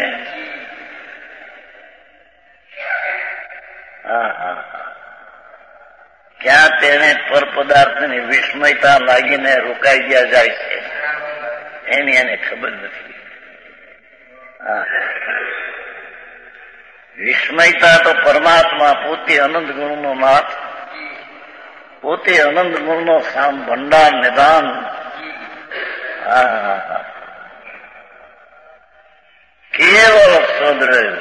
હા હા ક્યાં તેને પર પદાર્થની વિસ્મયતા લાગીને રોકાઈ ગયા જાય છે? એની એને ખબર નથી. હા વિસ્મયતા તો પરમાત્મા પોતે અનંત ગુણનો નાથ, પોતે અનંત ગુણનો સામ ભંડાર નિદાન. હા હા હા કેવળ સ્વદ્રવ,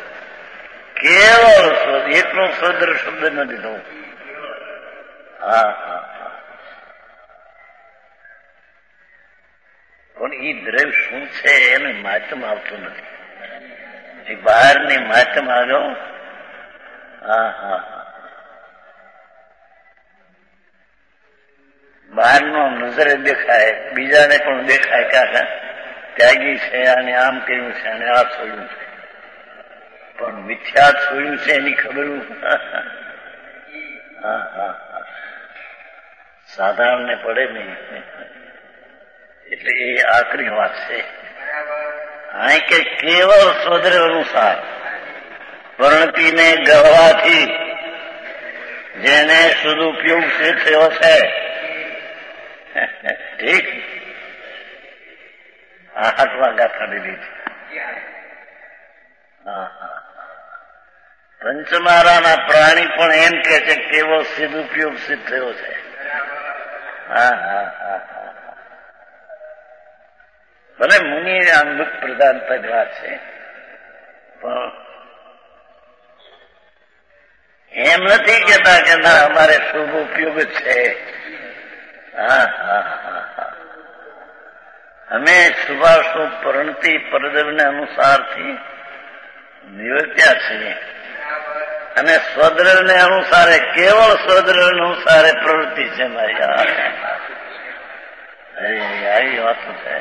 કેવળ સ્વદ. એટલો સ્વદ્ર શબ્દ નથી થતો. હા હા હા પણ એ દ્રવ્ય શું છે એને માધ્યમ આવતું નથી. એ બહારની માધ્યમ આવ્યો. હા હા હા બહારનો નજરે દેખાય, બીજાને પણ દેખાય કે આ ત્યાગી છે, અને આમ કર્યું છે, અને આ છોડ્યું છે. પણ મિથ્યા છોડ્યું છે એની ખબર હા હા હા સાધારણને પડે નહીં. એટલે એ આકરી વાત છે. અહીં કે કેવળ સ્વદ્રવ અનુસાર વર્ણતીને ગળવાથી જેને સદુપયોગ છે થયો છે. ઠીક આઠમાં ગાથા લીધી. હા હા પંચમારાના પ્રાણી પણ એમ કે છે કેવો સિદ્ધ ઉપયોગ સિદ્ધ થયો છે. હા હા હા હા ભલે મુનિ અંગુક પ્રધાન પદ વાત છે, પણ એમ નથી કેતા કે ના અમારે શુભ ઉપયોગ છે. હા હા હા હા અમે શુભાશુભ પરિણતિ પરદ્રવ્યને અનુસારથી નિવૃત્યા છીએ અને સ્વદ્રવ્યને અનુસારે કેવળ સ્વદ્રવ્ય અનુસારે પ્રવૃત્તિ છે મારી. આવી વાત છે.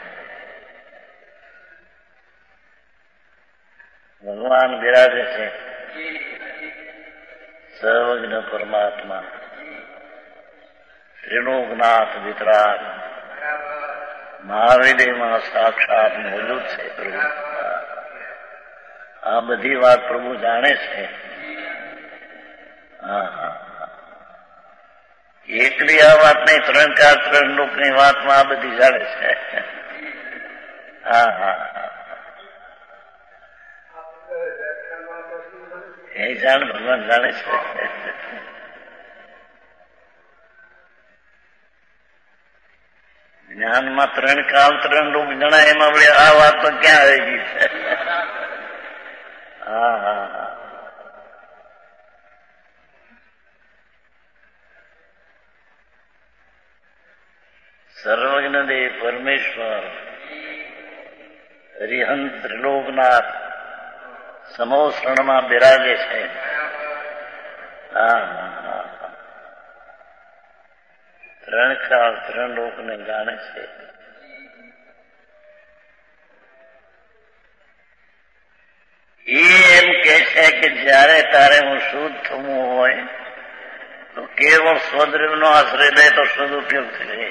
ભગવાન બિરાજે છે સર્વજ્ઞ પરમાત્મા, ત્રિલોકનાથ વિતરાગ મહાવિદેમાં સાક્ષાત મોજૂદ છે પ્રભુ. આ બધી વાત પ્રભુ જાણે છે. હા હા એકલી આ વાત નહીં, ત્રણ ચાર ત્રણ લોકની વાતમાં આ બધી જાણે છે. હા હા એ જાણ ભગવાન જાણે છે. જ્ઞાનમાં ત્રણ કાલ ત્રણ લોક જણાય, એમાં વળી આ વાત તો ક્યાં આવી ગઈ છે. હા હા હા સર્વજ્ઞ દેવ પરમેશ્વર હરિહંત ત્રિલોકનાથ સમોસરણમાં બિરાજે છે. હા હા ત્રણ કાળ ત્રણ લોકને જાણે છે. એ એમ કે છે કે જયારે તારે હું શુદ્ધ થવું હોય તો કેવળ સ્વદ્રવ્યનો આશ્રય લે તો સદુપયોગ થશે.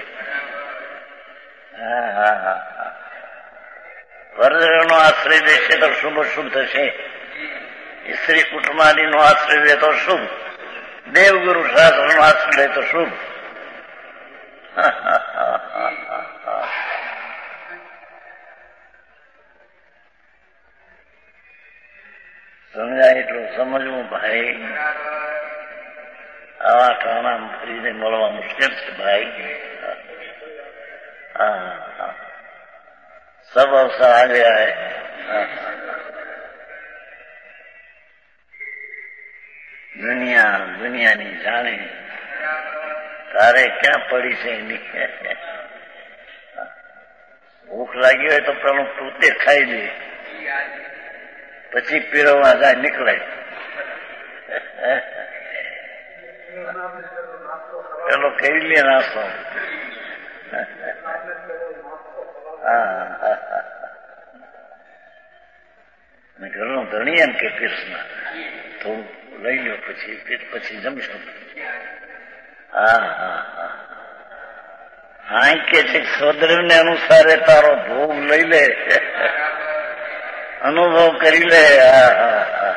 હા હા હા પરદ્રવ્યનો આશ્રય લેશે તો શુભ શુભ થશે. સ્ત્રી કુટુંબાદીનો આશ્રય લે તો શુભ, દેવગુરુ શાસ્ત્રનો આશ્રય લે તો શુભ. સમજાય એટલું સમજવું ભાઈ. આવા ઠાણા ફરીને મળવા મુશ્કેલ છે ભાઈ. હા હા સબ અવસર આ ગયા હૈ. દુનિયા દુનિયાની જાણે તારે ક્યાં પડી છે એની. ભૂખ લાગી હોય તો પેલું પોતે ખાઈ લે, પછી પીરવવા જાય નીકળે. પેલો કરી લે નાસ્તો. હા ઘરનો ધણી એમ કે પીરસમાં થોડું લઈ લો, પછી પછી જમશો. હા હા હા હા કે છે સ્વદ્રવ્યને અનુસારે તારો ભોગ લઈ લે, અનુભવ કરી લે. હા હા હા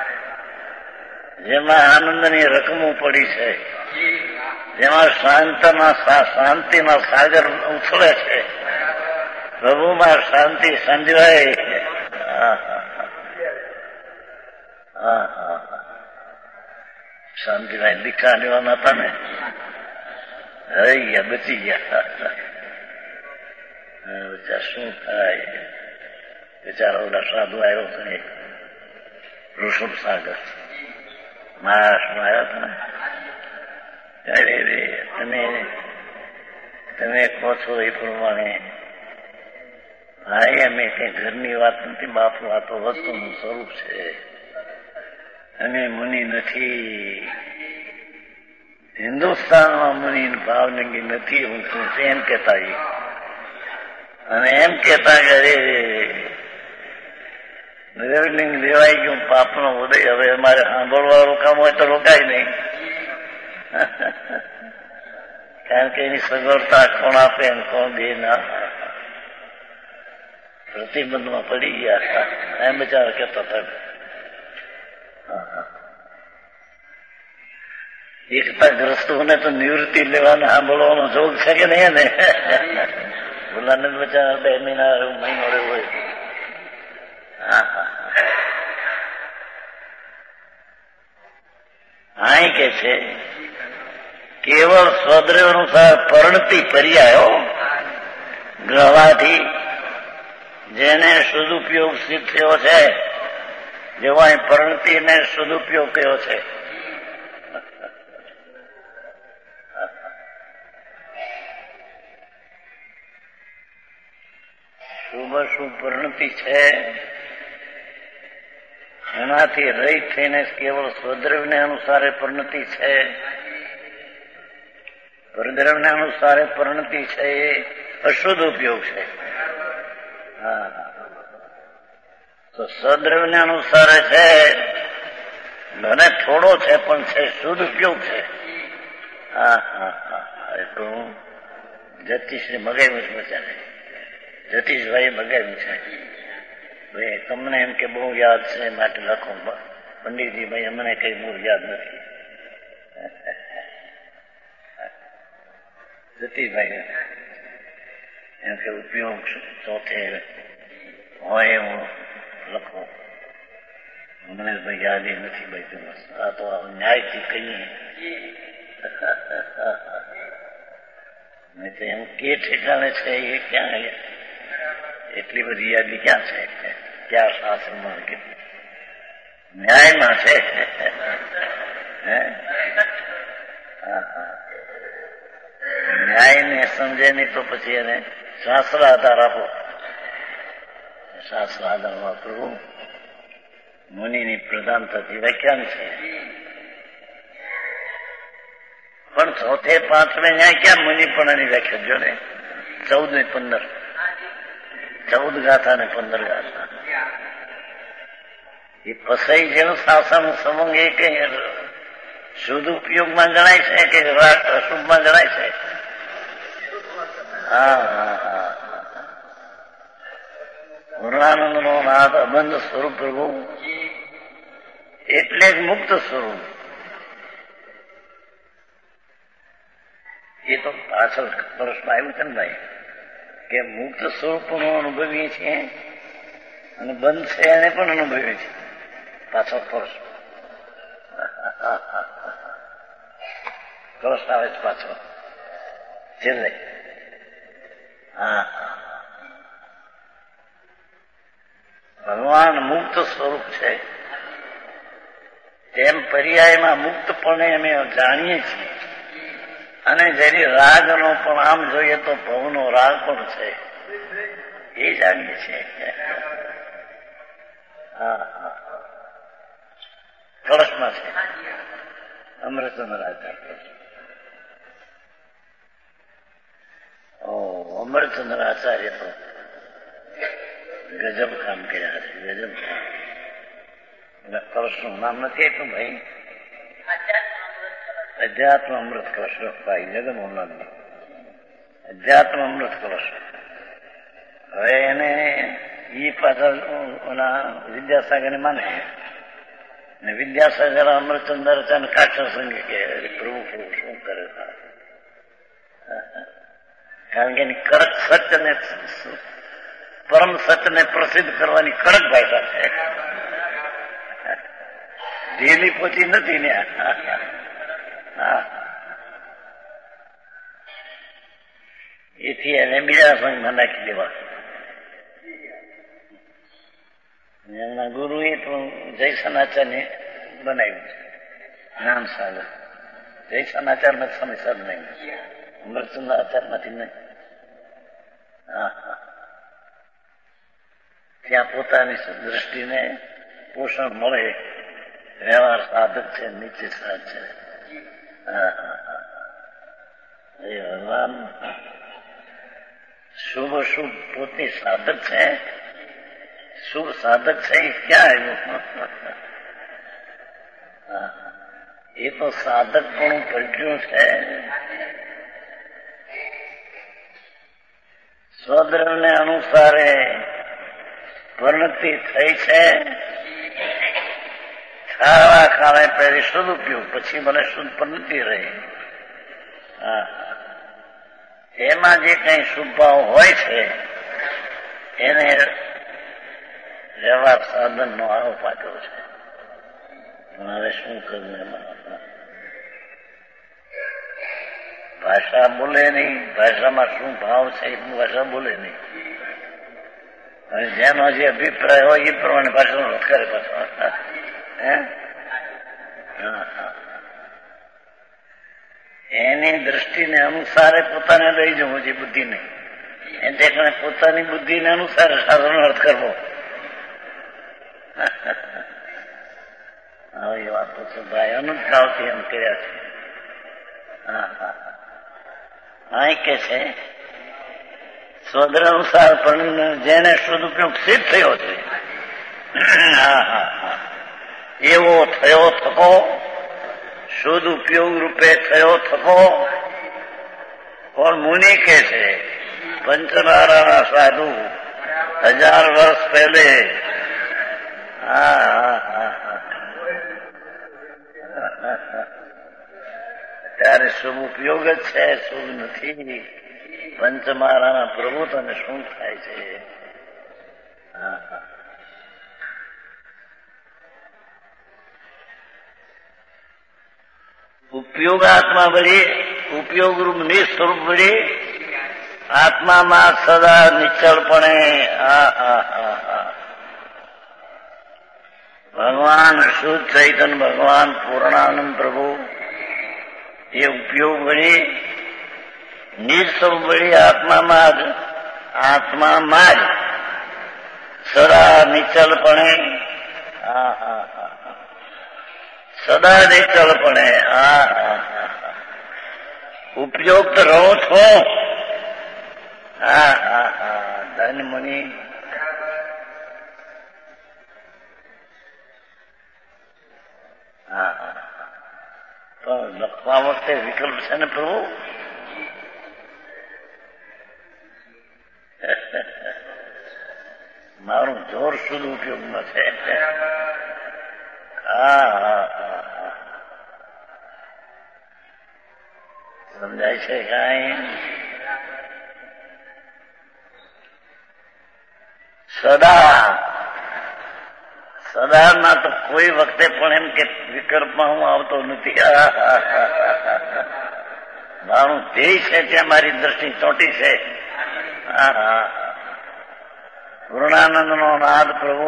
જેમાં આનંદની રકમો પડી છે, જેમાં શાંતના શાંતિના સાગર ઉછળે છે, પ્રભુમાં શાંતિ સંજવાય. હા હા હા શાંતિભાઈ દીકરા લેવાના હતા ને, રહી ગયા, બચી ગયા. બચાર શું થાય? બિચારા ઓલા સાધુ આવ્યો હતો ને, ઋષભ સાગર મહારાષ્ટ્રમાં આવ્યા હતા ને. અરે રે તમે તમે કહો છો એ પ્રમાણે ભાઈ અમે કઈ ઘરની વાત નથી બાપુ, આ તો વસ્તુનું સ્વરૂપ છે. અમે મુનિ નથી, હિન્દુસ્તાનમાં મુનિ ભાવનગી નથી. હું શું છે એમ કેતા, અને એમ કેતા કે અરે દેવલિંગ લેવાઈ ગયું, પાપનો ઉદય. હવે અમારે સાંભળવા રોકામ હોય તો રોકાય નહીં, કારણ કે એની સગવડતા કોણ આપે ને કોણ દે ના, પ્રતિબંધમાં પડી ગયા. એમ બિચારા કહેતા હતા. એકતા ગ્રસ્તોને તો નિવૃત્તિ લેવાના સાંભળવાનો જોગ છે કે નહીં ને? બોલાને બચારા બે મહિના મહિનો રહ્યો હોય. હા હા હા કે છે કેવળ સ્વદ્રવ્ય અનુસાર પરણતી પર્યાયો ગ્રહવાથી જેને સદુપયોગ સિદ્ધ થયો છે, જેવો અહીં પરિણતિને સદુપયોગ કયો છે. શુભ શુભ પરિણતિ છે, એનાથી રહિત થઈને કેવળ સ્વદ્રવ્યને અનુસારે પરિણતિ છે. પરદ્રવ્યને અનુસારે પરિણતિ છે એ અશુદ્ધ ઉપયોગ છે. હા, તો સદ્રવ્યને અનુસારે છે, મને થોડો છે પણ છે, શુદ્ધ ઉપયોગ છે. હા હા હા એટલું જતીશને મગાવ્યું છે બચારે, જતીશભાઈ મગાવ્યું છે. ભાઈ તમને એમ કે બહુ યાદ છે માટે લખો. પંડિતજી ભાઈ અમને કઈ બહુ યાદ નથી. જતીશભાઈ એમ કે ઉપયોગ ચોથે હોય એવું લખો. મને ભાઈ યાદ નથી ભાઈ તમે આ તો ન્યાયથી કહીએ. નહીં તો એમ કે ઠેકાણે છે એ ક્યાં એટલી બધી યાદી ક્યાં છે? ક્યાં શાસ્ત્રમાં કેટલી ન્યાયમાં છે? ન્યાયને સમજે નહીં તો પછી એને શાસ્ત્ર આધાર આપો. શાસ્ત્ર આધાર વાપરવું મુનિની પ્રધાનતાથી વ્યાખ્યાન છે. પણ ચોથે પાંચમે ન્યાય ક્યાં મુનિપણાની વ્યાખ્યા? જો ને ચૌદ ને પંદર, ચૌદ ગાથા ને પંદર ગાથા એ ફસાઈ જેનું શાસન સમંગ એ કઈ શુદ્ધ ઉપયોગમાં ગણાય છે કે અશુભમાં ગણાય છે? હા હા હા પૂર્ણાનંદ નો નાથ અબંધ સ્વરૂપ પ્રભુ એટલે જ મુક્ત સ્વરૂપ. એ તો પાછળ વર્ષમાં આવ્યું છે ને ભાઈ કે મુક્ત સ્વરૂપનો અનુભવીએ છીએ અને બંધ છે એને પણ અનુભવીએ છીએ. પાછળ ફર્સ્ટ ફર્સ્ટ આવે છે પાછળ છેલ્લે. હા ભગવાન મુક્ત સ્વરૂપ છે તેમ પર્યાયમાં મુક્તપણે અમે જાણીએ છીએ. અને જેની રાગનો પણ આમ જોઈએ તો ભવનો રાગ પણ છે એ જાણીએ છીએ. હા હા કળશમાં છે અમૃતચંદ્ર આચાર્ય. ઓ અમરચંદ્ર આચાર્ય તો ગજબ કામ કર્યા છે, ગજબ કામ. કળશનું નામ નથી આપ્યું ભાઈ, અધ્યાત્મ અમૃત કળશ ભાઈ જગમોહનલાલની અધ્યાત્મ અમૃત કળશ. હવે એને ઈ પાછળ ઓલા વિદ્યાસાગર માને ને વિદ્યાસાગર અમરચંદ્ર અને કાઠા સંઘ કે પ્રભુ પ્રભુ શું કરે. કારણ કે એની કડક સત્યને પરમ સત્યને પ્રસિદ્ધ કરવાની કડક ભાષા છે. ઢીલી પોચી નથી ને. એથી એને બીજા સંઘમાં નાખી દેવા. એમના ગુરુએ તો જયસનાચાર્યને બનાવ્યું છે જ્ઞાન સાગર. જયસનાચાર્ય નથી સમય સાધ નહીં, અમરચંદ્ર આચાર્યમાંથી નહીં. હા હા ત્યાં પોતાની દ્રષ્ટિને પોષણ મળે. વ્યવહાર સાધક છે, નીચે સાધ છે. હા હા હા એ ભગવાન શુભ શુભ પોતે સાધક છે. શુભ સાધક છે એ ક્યાં આવ્યું? એ તો સાધક પણ પલટ્યું છે. સ્વદ્રવને અનુસારે પરિણતિ થઈ છે. ખાવા ખાવા પહેલી શુદ્ધ ઉપયોગ, પછી મને શુદ્ધ પરિણતિ રહી. હા એમાં જે કઈ શુભ ભાવ હોય છે એને વ્યવહાર સાધન નો આરોપ આપ્યો છે. હવે શું કરવું એમાં? ભાષા બોલે નહીં, ભાષામાં શું ભાવ છે એ ભાષા બોલે નહીં. અને જેનો જે અભિપ્રાય હોય એ પ્રમાણે પાછળ વ્રત કરે પાછો. હે એની દ્રષ્ટિને અનુસારે પોતાને લઈ જવું છે, બુદ્ધિ નહીં. એટલે પોતાની બુદ્ધિને અનુસાર સાધનો અર્થ કરવો. હવે એ વાત તો ભાઈ અનુભાવથી એમ કર્યા છે. હા હા અહીં કે છે સ્વદ્ર અનુસાર પણ જેને સદુપયોગ સિદ્ધ થયો છે, હા હા હા એવો થયો થકો, સદુપયોગ રૂપે થયો થકો. કોણ? મુનિ કે છે પંચનારાના સાધુ હજાર વર્ષ પહેલે. હા હા હા ત્યારે શુભ ઉપયોગ જ છે, શુભ નથી. પંચમારાના પ્રભુ તને શું થાય છે? હા હા ઉપયોગ આત્મા બળી, ઉપયોગ રૂપ નિસ્વરૂપ બળી આત્મામાં સદા નિશ્ચળપણે. હા હા હા હા ભગવાન શુદ્ધ ચૈતન્ય ભગવાન પૂર્ણાનંદ પ્રભુ એ ઉપયોગ વળી નિસ્વરૂપ વળી આત્મામાં જ આત્મામાં જ સદા નિશ્ચલપણે. હા હા હા સદા નિશ્ચલપણે. હા હા હા ઉપયોગ તો રહો છો. હા હા હા ધન મુનિ. હા હા તો લખવા વખતે વિકલ્પ છે ને પ્રભુ. મારું જોર શુદ્ધ ઉપયોગમાં છે. હા હા હા સમજાય છે કઈ? સદા સદામાં તો કોઈ વખતે પણ એમ કે વિકલ્પમાં હું આવતો નથી. મારું ધ્યેય છે ત્યાં મારી દ્રષ્ટિ ચોંટી છે. હા હા પૂર્ણાનંદ નો નાદ પ્રભુ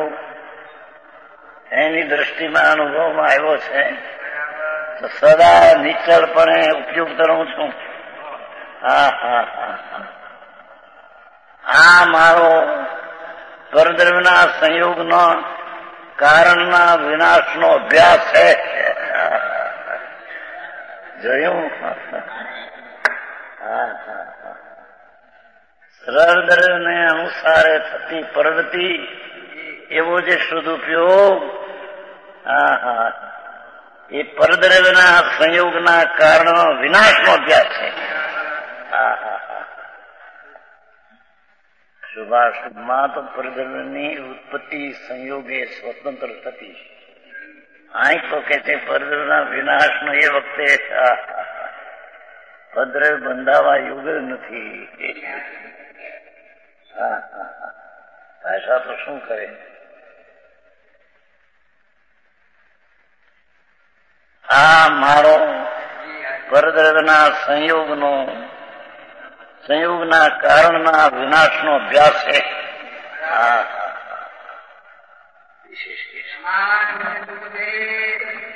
એની દ્રષ્ટિમાં અનુભવમાં આવ્યો છે. તો સદા નિશ્ચળપણે ઉપયોગ કરું છું. હા હા હા આ મારો પરદ્રવ્યના સંયોગનો કારણના વિનાશનો અભ્યાસ છે. જોયું? હા હા સરળ દ્રવ્યને અનુસારે થતી પ્રગતિ એવો જે સદુપયોગ. હા હા એ પરદ્રવ્યના સંયોગના કારણનો વિનાશનો અભ્યાસ છે. હા હા હા શુભાશુભમાં તો પરદ્રવ્યની ઉત્પત્તિ સંયોગે સ્વતંત્ર થતી. અહીં તો કે છે પરદ્રવ્યના વિનાશનો એ વખતે પરદ્રવ્ય બંધાવા યોગ નથી. હા હા હા ભાષા તો શું કરે? આ મારો પરદ્રવ્યના સંયોગનો સંયોગના કારણના વિનાશનો અભ્યાસ છે. હા વિશેષ